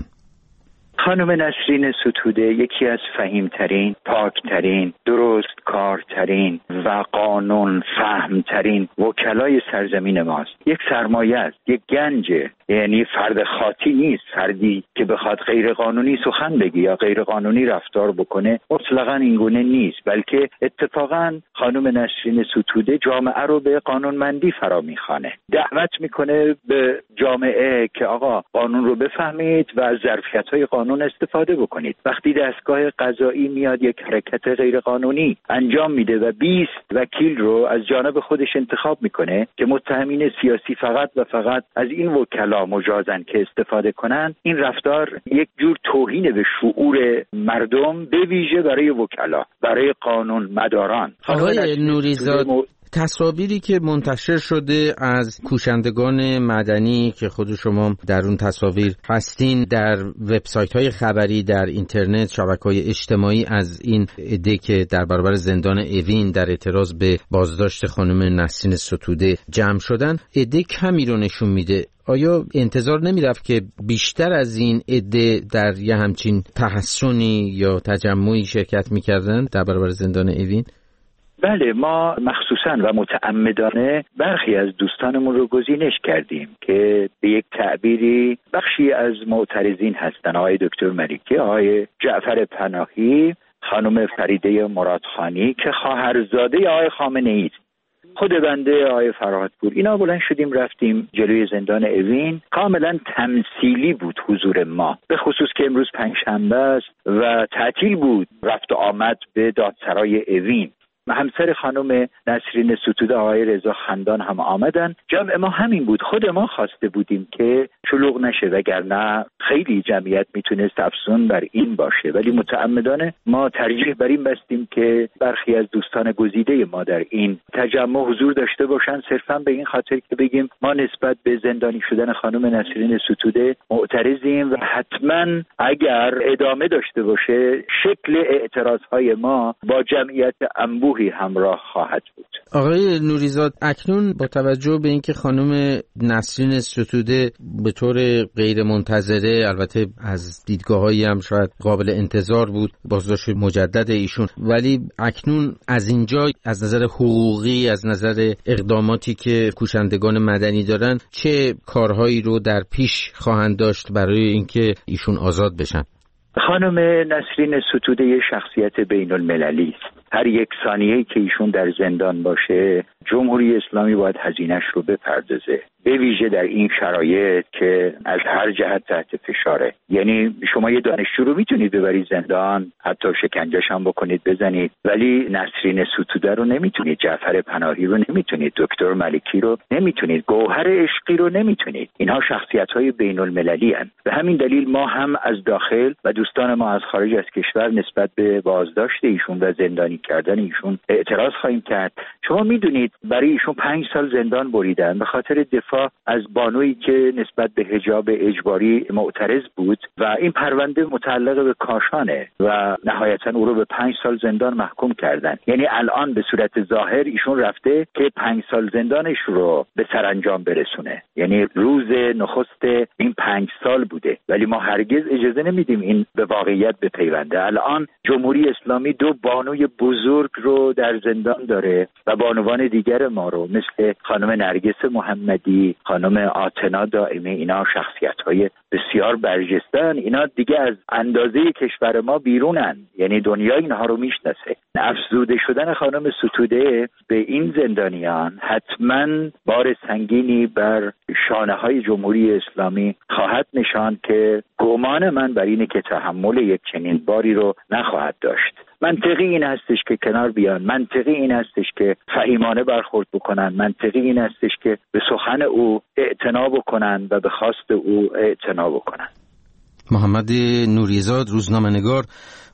خانم نسرین ستوده یکی از فهیمترین، پاکترین، درست کارترین و قانون فهمترین وکلای سرزمین ماست. یک سرمایه است، یک گنجه، یعنی فرد خاطی نیست، فردی که بخواد غیر قانونی سخن بگی یا غیر قانونی رفتار بکنه مطلقاً اینگونه نیست، بلکه اتفاقاً خانم نسرین ستوده جامعه رو به قانونمندی فرا میخوانه، دعوت میکنه به جامعه که آقا قانون رو بفهمید و از ظرفیت‌های قانون استفاده بکنید. وقتی دستگاه قضایی میاد یک حرکت غیر قانونی انجام میده و بیست وکیل رو از جانب خودش انتخاب میکنه که متهمین سیاسی فقط و فقط از این وکلا مجازن که استفاده کنن، این رفتار یک جور توهین به شعور مردم، به ویژه برای وکلا، برای قانون مداران. آقای نوریزاد، تصاویری که منتشر شده از کوشندگان مدنی که خود شما در اون تصاویر هستین، در وبسایت‌های خبری، در اینترنت، شبکه‌های اجتماعی، از این عده که در برابر زندان اوین در اعتراض به بازداشت خانم نسرین ستوده جمع شدن، عده کمی رو نشون میده. آیا انتظار نمیرفت که بیشتر از این عده در یه همچین تحسنی یا تجمعی شرکت میکردن در برابر زندان اوین؟ بله، ما مخصوصاً و متعمدانه برخی از دوستانمون رو گزینش کردیم که به یک تعبیری بخشی از معترضین هستن، آقای دکتر ملکی، آقای جعفر پناهی، خانم فریده مرادخانی که خواهرزاده آقای خامنه‌ای است، خود بنده آقای فرهادپور. اینا بلند شدیم رفتیم جلوی زندان اوین. کاملا تمثیلی بود حضور ما، به خصوص که امروز پنجشنبه است و تعطیل بود، رفت و آمد به دادسرای اوین. همسر خانم نسرین ستوده آقای رضا خندان هم آمدن. جمع ما همین بود، خود ما خواسته بودیم که شلوغ نشه، وگرنه خیلی جمعیت میتونست افزون بر این باشه، ولی متعمدانه ما ترجیح بر این بستیم که برخی از دوستان گزیده ما در این تجمع حضور داشته باشن، صرفا به این خاطر که بگیم ما نسبت به زندانی شدن خانم نسرین ستوده معترضیم و حتما اگر ادامه داشته باشه شکل اعتراضهای ما با جمعیت انبوه همراه خواهد بود. آقای نوریزاد، اکنون با توجه به اینکه خانم نسرین ستوده به طور غیر منتظره، البته از دیدگاه‌هایی هم شاید قابل انتظار بود، بازداشت مجدد ایشون، ولی اکنون از اینجا از نظر حقوقی، از نظر اقداماتی که کوشندگان مدنی دارن، چه کارهایی رو در پیش خواهند داشت برای اینکه ایشون آزاد بشن؟ خانم نسرین ستوده یه شخصیت بین المللی است. هر یک ثانیه‌ای که ایشون در زندان باشه جمهوری اسلامی باید هزینه‌اش رو بپردازه، به ویژه در این شرایط که از هر جهت تحت فشاره. یعنی شما یه دانشجو رو میتونید ببرید زندان، حتی شکنجهش هم بکنید بزنید، ولی نسرین ستوده رو نمیتونید، جعفر پناهی رو نمیتونید، دکتر ملکی رو نمیتونید، گوهر عشقی رو نمیتونید. اینها شخصیت‌های بین المللی هستند. به همین دلیل ما هم از داخل و دوستان ما از خارج از کشور نسبت به بازداشت ایشون و زندانی کردن ایشون اعتراض خواهیم کرد. شما میدونید برای ایشون پنج سال زندان بریدن به خاطر دفاع از بانویی که نسبت به حجاب اجباری معترض بود و این پرونده متعلق به کاشانه و نهایتا او رو به پنج سال زندان محکوم کردن. یعنی الان به صورت ظاهر ایشون رفته که پنج سال زندانش رو به سرانجام برسونه، یعنی روز نخست این پنج سال بوده، ولی ما هرگز اجازه نمیدیم این به واقعیت بپیونده. الان جمهوری اسلامی دو بانوی بزرگ رو در زندان داره و بانوان دیگر ما رو مثل خانم نرگس محمدی، خانم آتنا دائمی، اینا شخصیت‌های بسیار برجسته‌اند. اینا دیگه از اندازه کشور ما بیرونن، یعنی دنیا اینها رو میشناسه. افزوده شدن خانم ستوده به این زندانیان حتما بار سنگینی بر شانه‌های جمهوری اسلامی خواهد نشان که گمان من بر اینه که تحمل یک چنین باری رو نخواهد داشت. منطقی این هستش که کنار بیان، منطقی این هستش که فهیمانه برخورد بکنن، منطقی این هستش که به سخن او اعتنا بکنن و به خواست او اعتنا بکنن. محمد نوریزاد، روزنامه‌نگار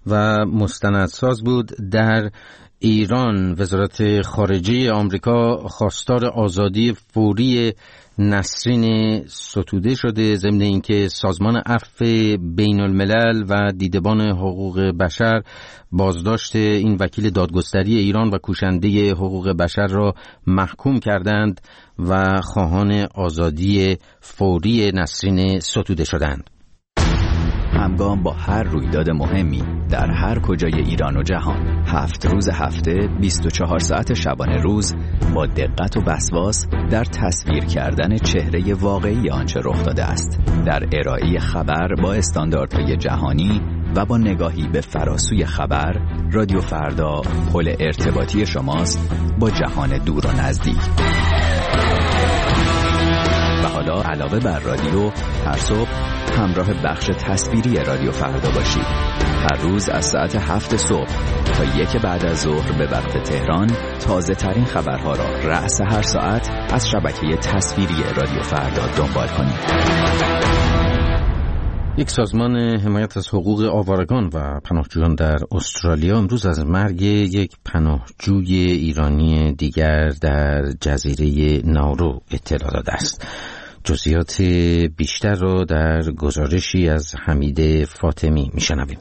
و مستندساز بود. در ایران وزارت خارجه آمریکا خواستار آزادی فوری نسرین ستوده شده، ضمن اینکه سازمان عفو بین الملل و دیدبان حقوق بشر بازداشت این وکیل دادگستری ایران و کوشنده حقوق بشر را محکوم کردند و خواهان آزادی فوری نسرین ستوده شدند. همگام با هر رویداد مهمی در هر کجای ایران و جهان، هفت روز هفته، بیست و چهار ساعت شبانه روز، با دقت و وسواس در تصویر کردن چهره واقعی آنچه رخ داده است، در ارائه خبر با استانداردهای جهانی و با نگاهی به فراسوی خبر، رادیو فردا پل ارتباطی شماست با جهان دور و نزدیک. و حالا علاوه بر رادیو، هر صبح همراه بخش تصویری رادیو فردا باشید. هر روز از ساعت هفت صبح تا یک بعد از ظهر به وقت تهران، تازه ترین خبرها را رأس هر ساعت از شبکه تصویری رادیو فردا دنبال کنید. یک سازمان حمایت از حقوق آوارگان و پناهجویان در استرالیا امروز از مرگ یک پناهجوی ایرانی دیگر در جزیره ناورو اطلاع داده است. جزئیات بیشتر را در گزارشی از حمید فاطمی میشنویم.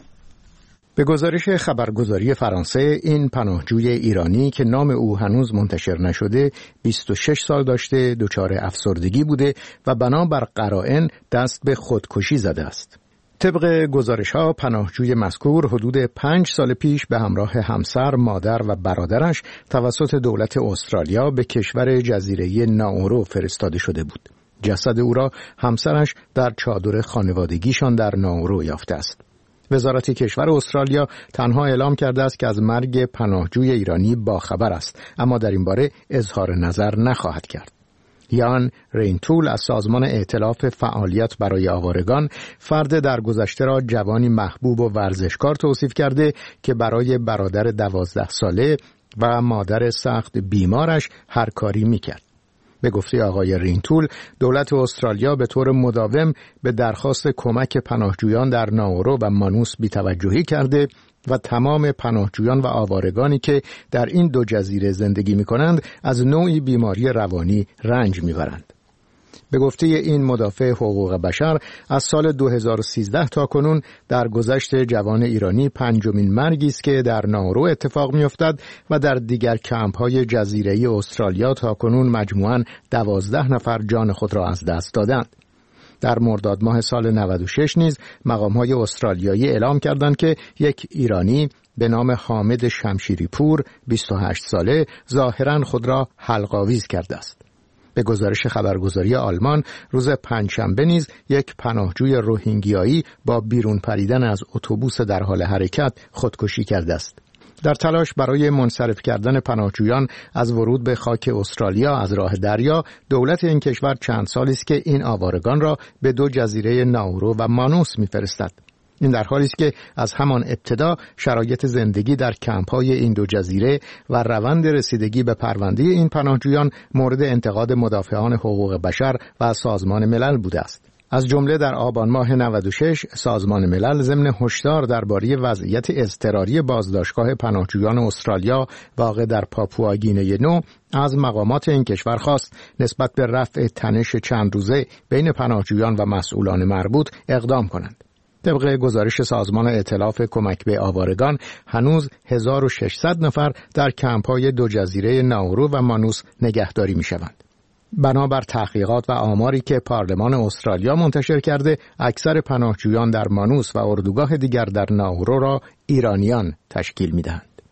به گزارش خبرگزاری فرانسه، این پناهجوی ایرانی که نام او هنوز منتشر نشده بیست و شش سال داشته، دچار افسردگی بوده و بنابر قرائن دست به خودکشی زده است. طبق گزارش‌ها پناهجوی مذکور حدود پنج سال پیش به همراه همسر، مادر و برادرش توسط دولت استرالیا به کشور جزیره ناورو فرستاده شده بود. جسد او را همسرش در چادر خانوادگیشان در ناورو یافته است. وزارت کشور استرالیا تنها اعلام کرده است که از مرگ پناهجوی ایرانی باخبر است، اما در این باره اظهار نظر نخواهد کرد. یان رینتول از سازمان ائتلاف فعالیت برای آوارگان فرد درگذشته را جوانی محبوب و ورزشکار توصیف کرده که برای برادر دوازده ساله و مادر سخت بیمارش هر کاری میکرد. به گفته آقای رینتول، دولت استرالیا به طور مداوم به درخواست کمک پناهجویان در ناورو و مانوس بی‌توجهی کرده و تمام پناهجویان و آوارگانی که در این دو جزیره زندگی می‌کنند از نوعی بیماری روانی رنج می‌برند. به گفته این مدافع حقوق بشر، از سال دو هزار و سیزده تا کنون در گذشت جوان ایرانی پنجمین مرگی است که در ناورو اتفاق می‌افتد و در دیگر کمپ‌های جزیره‌ای استرالیا تا کنون مجموعاً دوازده نفر جان خود را از دست دادند. در مرداد ماه سال نود و شش نیز مقام‌های استرالیایی اعلام کردند که یک ایرانی به نام حامد شمشیری پور، بیست و هشت ساله، ظاهراً خود را حلق‌آویز کرده است. به گزارش خبرگزاری آلمان، روز پنجشنبه نیز یک پناهجوی روهینگیایی با بیرون پریدن از اتوبوس در حال حرکت خودکشی کرده است. در تلاش برای منصرف کردن پناهجویان از ورود به خاک استرالیا از راه دریا، دولت این کشور چند سالی است که این آوارگان را به دو جزیره ناورو و مانوس می‌فرستد. این در حالی است که از همان ابتدا شرایط زندگی در کمپ‌های این دو جزیره و روند رسیدگی به پرونده این پناهجویان مورد انتقاد مدافعان حقوق بشر و سازمان ملل بوده است. از جمله در آبان ماه نود و شش سازمان ملل ضمن هشدار درباره وضعیت اضطراری بازداشتگاه پناهجویان استرالیا واقع در پاپوآگینه نو از مقامات این کشور خواست نسبت به رفع تنش چند روزه بین پناهجویان و مسئولان مربوط اقدام کنند. طبق گزارش سازمان ائتلاف کمک به آوارگان، هنوز هزار و ششصد نفر در کمپ‌های دو جزیره ناورو و مانوس نگهداری می‌شوند. بنابر تحقیقات و آماری که پارلمان استرالیا منتشر کرده، اکثر پناهجویان در مانوس و اردوگاه دیگر در ناورو را ایرانیان تشکیل می‌دهند.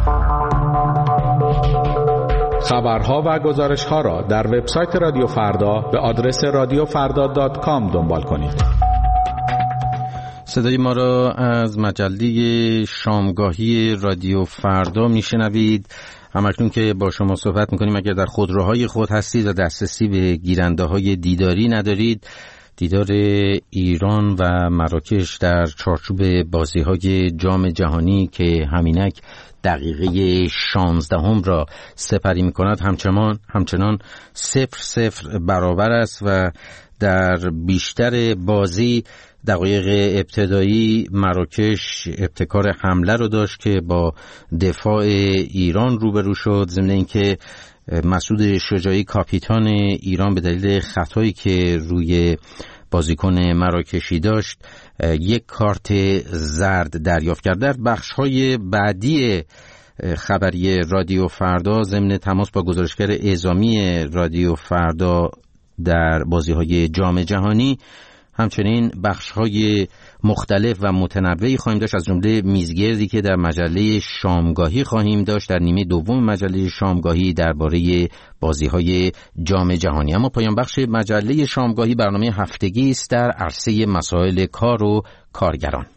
خبرها و گزارش‌ها را در وبسایت رادیو فردا به آدرس رادیو فردا دات کام دنبال کنید. صدای ما را از مجله شامگاهی رادیو فردا میشنوید. همکنون که با شما صحبت میکنیم، اگر در خودروهای خود هستید و دسترسی به گیرنده های دیداری ندارید، دیدار ایران و مراکش در چارچوب بازی های جام جهانی که همینک دقیقه شانزدهم را سپری میکند همچنان همچنان صفر صفر برابر است و در بیشتر بازی دقایق ابتدایی مراکش ابتکار حمله رو داشت که با دفاع ایران روبرو شد، ضمن اینکه مسعود شجاعی کاپیتان ایران به دلیل خطایی که روی بازیکن مراکشی داشت یک کارت زرد دریافت کرد. در بخش‌های بعدی خبری رادیو فردا ضمن تماس با گزارشگر اعزامی رادیو فردا در بازی‌های جام جهانی همچنین بخش‌های مختلف و متنوعی خواهیم داشت، از جمله میزگردی که در مجله شامگاهی خواهیم داشت در نیمه دوم مجله شامگاهی درباره بازی‌های جام جهانی. اما پایان بخش مجله شامگاهی برنامه هفتگی است در عرصه مسائل کار و کارگران.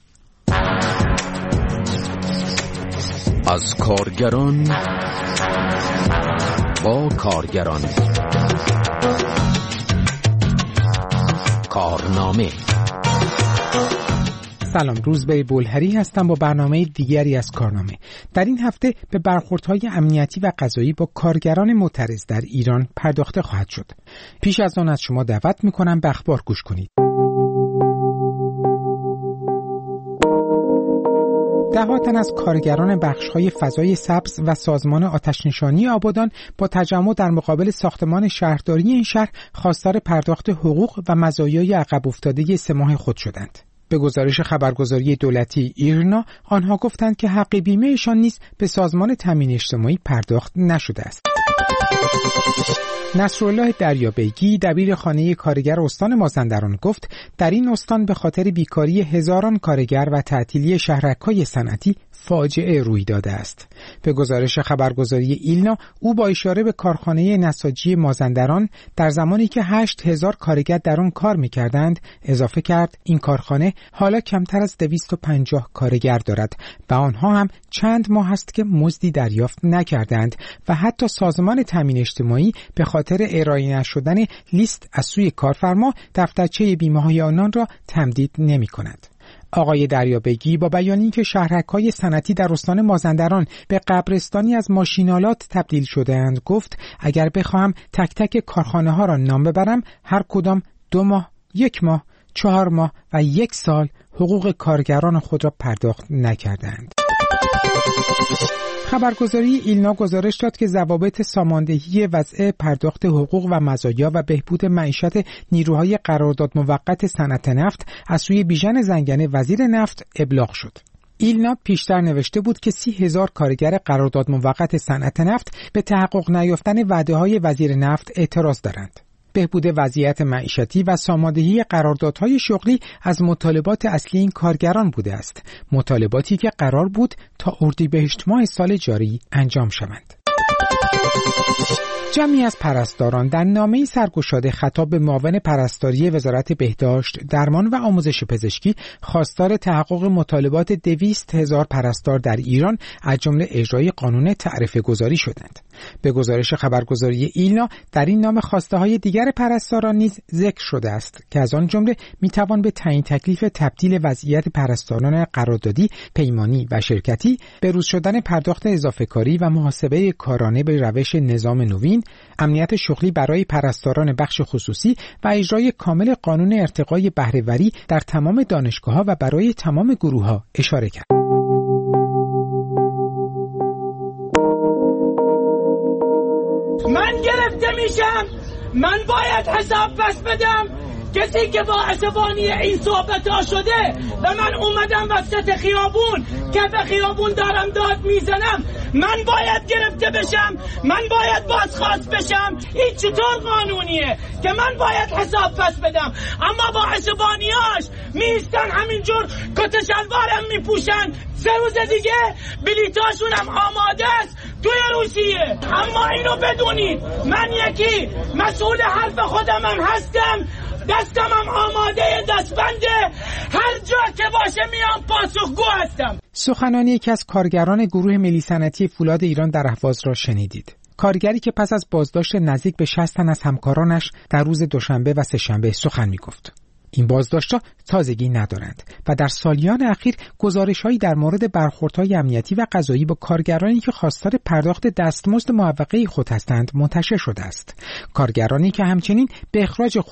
از کارگران با کارگران، کارنامه. سلام، روزبه بولهری هستم با برنامه دیگری از کارنامه. در این هفته به برخوردهای امنیتی و قضایی با کارگران معترض در ایران پرداخته خواهد شد. پیش از آن از شما دعوت می‌کنم به اخبار گوش کنید. ده تن از کارگران بخش‌های فضای سبز و سازمان آتش‌نشانی آبادان با تجمع در مقابل ساختمان شهرداری این شهر خواستار پرداخت حقوق و مزایای عقب افتاده سه ماه خود شدند. به گزارش خبرگزاری دولتی ایرنا، آنها گفتند که حق بیمه‌شان نیز به سازمان تامین اجتماعی پرداخت نشده است. نصرالله دریابیگی دبیر خانه کارگر استان مازندران گفت در این استان به خاطر بیکاری هزاران کارگر و تعطیلی شهرک‌های صنعتی فاجعه روی داده است. به گزارش خبرگزاری ایلنا، او با اشاره به کارخانه نساجی مازندران در زمانی که هشت هزار کارگر در آن کار می‌کردند اضافه کرد این کارخانه حالا کمتر از دویست و پنجاه کارگر دارد و آنها هم چند ماه است که مزدی دریافت نکردند و حتی سازمان تامین اجتماعی به خاطر ارائه نشدن لیست از سوی کارفرما دفترچه بیمه‌های آنان را تمدید نمی‌کند. آقای دریابیگی با بیان اینکه شهرک‌های صنعتی در استان مازندران به قبرستانی از ماشینالات تبدیل شده‌اند گفت اگر بخواهم تک تک کارخانه‌ها را نام ببرم هر کدام دو ماه، یک ماه، چهار ماه و یک سال حقوق کارگران خود را پرداخت نکردند. خبرگزاری ایلنا گزارش داد که ضوابط ساماندهی وضع پرداخت حقوق و مزایا و بهبود معیشت نیروهای قرارداد موقت صنعت نفت از سوی بیژن زنگنه وزیر نفت ابلاغ شد. ایلنا پیشتر نوشته بود که سی هزار کارگر قرارداد موقت صنعت نفت به تحقق نیافتن وعده‌های وزیر نفت اعتراض دارند. بهبود وضعیت معیشتی و ساماندهی قراردادهای شغلی از مطالبات اصلی این کارگران بوده است، مطالباتی که قرار بود تا اردیبهشت ماه سال جاری انجام شوند. جمعی از پرستاران در نامه‌ای سرگشاده خطاب به معاون پرستاری وزارت بهداشت، درمان و آموزش پزشکی خواستار تحقق مطالبات دویست هزار پرستار در ایران از جمله اجرای قانون تعرفه گذاری شدند. به گزارش خبرگزاری ایلنا در این نامه خواسته‌های دیگر پرستاران نیز ذکر شده است که از آن جمله میتوان به تعیین تکلیف تبدیل وضعیت پرستاران قراردادی، پیمانی و شرکتی، بروز شدن پرداخت اضافه کاری و محاسبه کارانه به روش نظام نوین، امنیت شغلی برای پرستاران بخش خصوصی و اجرای کامل قانون ارتقای بهره‌وری در تمام دانشگاه‌ها و برای تمام گروه‌ها اشاره کرد. من گرفته میشم، من باید حساب پس بدم. کسی که با عصبانی این صحبت ها شده و من اومدم وسط خیابون که به خیابون دارم داد میزنم، من باید گرفته بشم، من باید بازخواست بشم. این چطور قانونیه که من باید حساب پس بدم؟ اما با عصبانیاش میستن همینجور کت شلوارم میپوشن، سه روز دیگه بلیتاشون هم آماده است توی روسیه. اما اینو بدونید من یکی مسئول حرف خودم هم هستم، دستم هم آماده دستبنده، هر جا که باشه میام پاسخگو هستم. سخنانی یکی از کارگران گروه ملی صنعتی فولاد ایران در اهواز را شنیدید. کارگری که پس از بازداشت نزدیک به شصت تن از همکارانش در روز دوشنبه و سه‌شنبه سخن میگفت. این بازداشت‌ها تازگی ندارند و در سالیان اخیر گزارش‌هایی در مورد برخوردهای امنیتی و قضایی با کارگرانی که خواستار پرداخت دستمزد معوقه خود هستند منتشر شده است. کارگرانی که همچنین به اخراج خود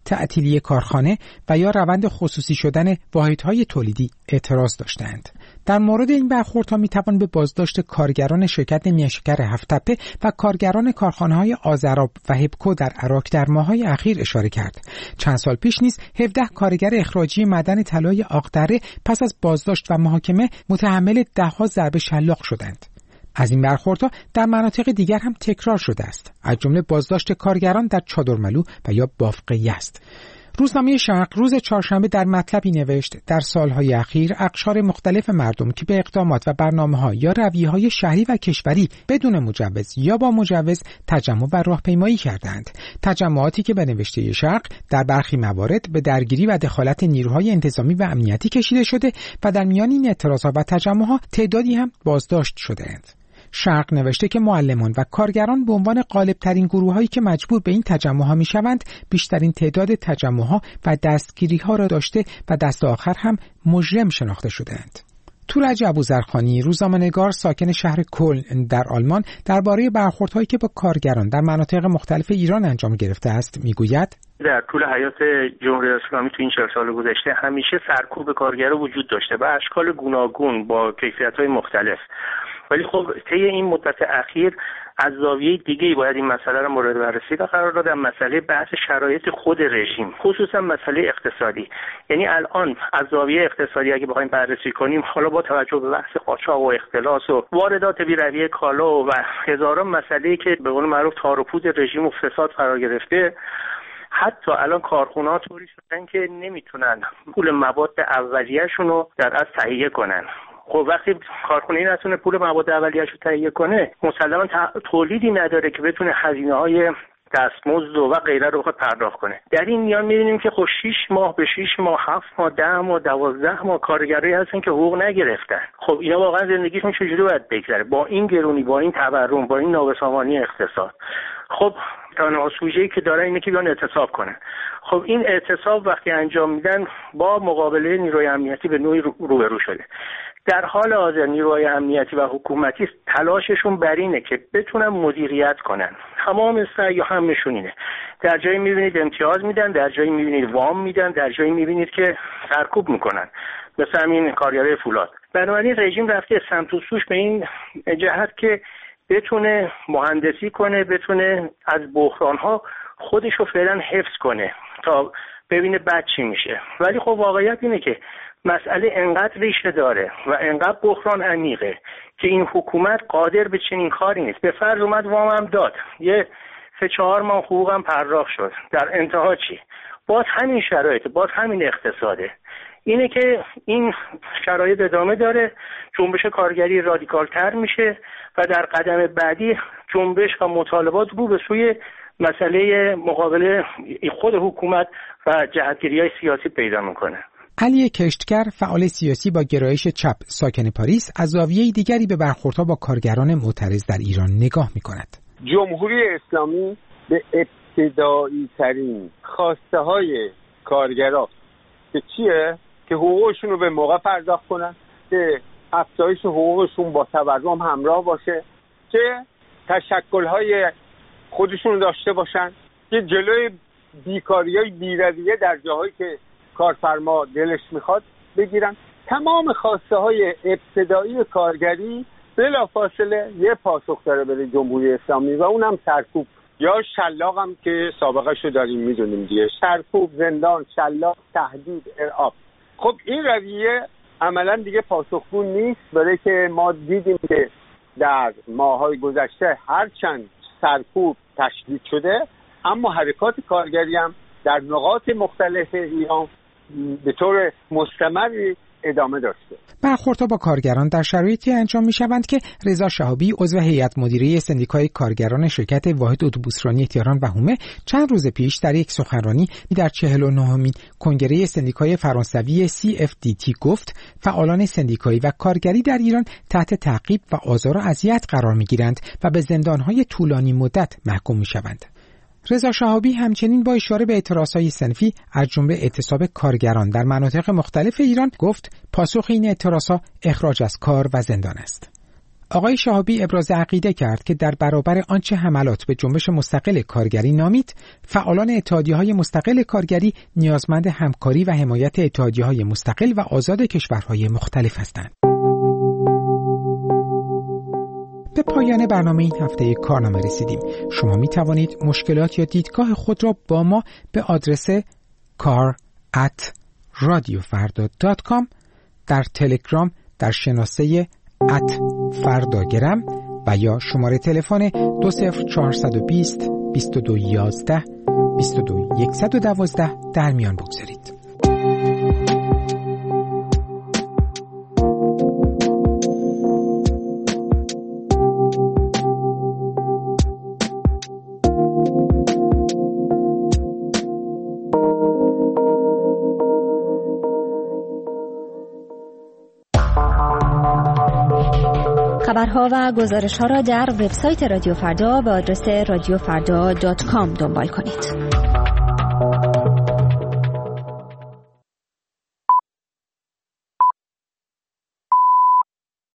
تعطیلی کارخانه و یا روند خصوصی شدن واحدهای تولیدی اعتراض داشتند. در مورد این برخوردها میتوان به بازداشت کارگران شرکت نیشکر هفت‌تپه و کارگران کارخانه‌های آذراب و هبکو در عراق در ماه‌های اخیر اشاره کرد. چند سال پیش نیز هفده کارگر اخراجی معدن طلای آقدره پس از بازداشت و محاکمه متحمل ده‌ها ضربه شلاق شدند. از این برخوردها در مناطق دیگر هم تکرار شده است، از جمله بازداشت کارگران در چادرملو و یا بافق یزد. روزنامه شرق روز چهارشنبه در مطلبی نوشت در سالهای اخیر اقشار مختلف مردم که به اقدامات و برنامه‌ها یا رویه‌های شهری و کشوری بدون مجوز یا با مجوز تجمع و راهپیمایی کردند. تجمعاتی که به نوشته شرق در برخی موارد به درگیری و دخالت نیروهای انتظامی و امنیتی کشیده شده و در میان این اعتراضات و تجمع‌ها تعدادی هم بازداشت شده‌اند. شرق نوشته که معلمان و کارگران به عنوان غالب‌ترین گروه‌هایی که مجبور به این تجمع‌ها می‌شوند، بیشترین تعداد تجمع‌ها و دستگیری‌ها را داشته و دست آخر هم مجرم شناخته شده‌اند. تورج ابوذرخانی، روزنامه‌نگار ساکن شهر کلن در آلمان، درباره برخوردهایی که با کارگران در مناطق مختلف ایران انجام گرفته است می‌گوید: در طول حیات جمهوری اسلامی تو این چهل سال گذشته همیشه سرکوب کارگرا وجود داشته و اشکال گوناگون با کیفیت‌های مختلف. ولی خب طی این مدت اخیر از زاویه دیگه‌ای باید این مسئله را مورد بررسی قرار دادن، مسئله بحث شرایط خود رژیم، خصوصا مسئله اقتصادی. یعنی الان از زاویه اقتصادی اگه بخوایم بررسی کنیم، حالا با توجه به بحث قاچاق و اختلاس و واردات بی‌رویه کالا و هزاران مسئله‌ای که به قول معروف تار و پود رژیم و فساد قرار گرفته، حتی الان کارخونه‌ها طوری شدن که نمیتونن پول مواد اولیه‌شون رو در از تهیه کنن. خب وقتی کارخونه‌ای نتونه پول مواد اولیه‌اش رو تهیه کنه، مسلماً تولیدی نداره که بتونه هزینه‌های دستمزد و غیره رو بخواد پرداخت کنه. در این میان می‌بینیم که خب شش ماه به شش ماه، هفت ماه، ده ماه، دوازده ماه کارگرایی هستن که حقوق نگرفتن. خب اینا واقعا زندگیشون چجوری باید بگذره با این گرونی، با این تورم، با این نابسامانی اقتصاد؟ خب تنها سوژه‌ای که داره اینه که بیان اعتصاب کنن. خب این اعتصاب وقتی انجام میدن با مقابله نیروی امنیتی به نوعی روبرو شده. در حال حاضر نیروهای امنیتی و حکومتی تلاششون بر اینه که بتونن مدیریت کنن. تمام سعی همشون اینه. در جایی میبینید امتیاز میدن، در جایی میبینید وام میدن، در جایی میبینید که سرکوب میکنن، مثل همین کارگرای فولاد. بنابراین رژیم رفته سمت و سوش به این جهت که بتونه مهندسی کنه، بتونه از بحران‌ها خودش رو فعلا حفظ کنه تا ببینه بعد چی میشه. ولی خب واقعیت اینه که مسئله انقدر ریشه داره و انقدر بحران عمیقه که این حکومت قادر به چنین کاری نیست. به فرض اومد وام هم داد، یه سه چهار ماه حقوقم پرداخت شد، در انتها چی؟ باز همین شرایط، باز همین اقتصاده. اینه که این شرایط ادامه داره، جنبش کارگری رادیکال تر میشه و در قدم بعدی جنبش و مطالبات رو به سوی مسئله مقابله خود حکومت و جهتگیری‌های سیاسی پیدا میکنه. علی کشتگر، فعال سیاسی با گرایش چپ ساکن پاریس، از زاویه دیگری به برخوردها با کارگران معترض در ایران نگاه میکند. جمهوری اسلامی به ابتدایی ترین خواسته های کارگران که چیه؟ که حقوقشون رو به موقع پرداخت کنن، که افزایش حقوقشون با تورم همراه باشه، که تشکل‌های خودشون داشته باشن، که جلوی بیکاری‌های بی‌رویه در جاهایی که کارفرما دلش میخواد بگیرن. تمام خواسته های ابتدایی کارگری بلافاصله یه پاسخ داره برای جمهوری اسلامی و اونم سرکوب یا شلاق هم که سابقه شو داریم میدونیم دیگه. سرکوب، زندان، شلاق، تهدید، ارعاب. خب این رویه عملا دیگه پاسخگو نیست، برای که ما دیدیم که در ماهای گذشته هرچند سرکوب تشدید شده، اما حرکات کارگری هم در نقاط مختلف ایران به طور مستمری ادامه داشته. برخوردها با کارگران در شرایطی انجام می شوند که رضا شهابی، عضو هیئت مدیره سندیکای کارگران شرکت واحد اتوبوسرانی تهران و هومه، چند روز پیش در یک سخنرانی در چهل و نهمین کنگره سندیکای فرانسوی سی اف دی تی گفت فعالان سندیکایی و کارگری در ایران تحت تعقیب و آزار و اذیت قرار می گیرند و به زندانهای طولانی مدت محکوم می شوند. رضا شهابی همچنین با اشاره به اعتراضهای صنفی از جمله اعتصاب کارگران در مناطق مختلف ایران گفت پاسخ این اعتراضها اخراج از کار و زندان است. آقای شهابی ابراز عقیده کرد که در برابر آنچه حملات به جنبش مستقل کارگری نامید، فعالان اتحادیه‌های مستقل کارگری نیازمند همکاری و حمایت اتحادیه‌های مستقل و آزاد کشورهای مختلف هستند. به پایان برنامه این هفته کارنامه رسیدیم. شما می توانید مشکلات یا دیدگاه خود را با ما به آدرس کار ات رادیو فردا دات کام، در تلگرام در شناسه ات فرداگرم و یا شماره تلفن دو صفر چهار دو صفر بیست و دو یازده بیست و دو صد و دوازده در میان بگذارید. خبرها و گزارش‌ها را در وبسایت رادیو فردا به آدرس رادیو فردا دات کام دنبال کنید.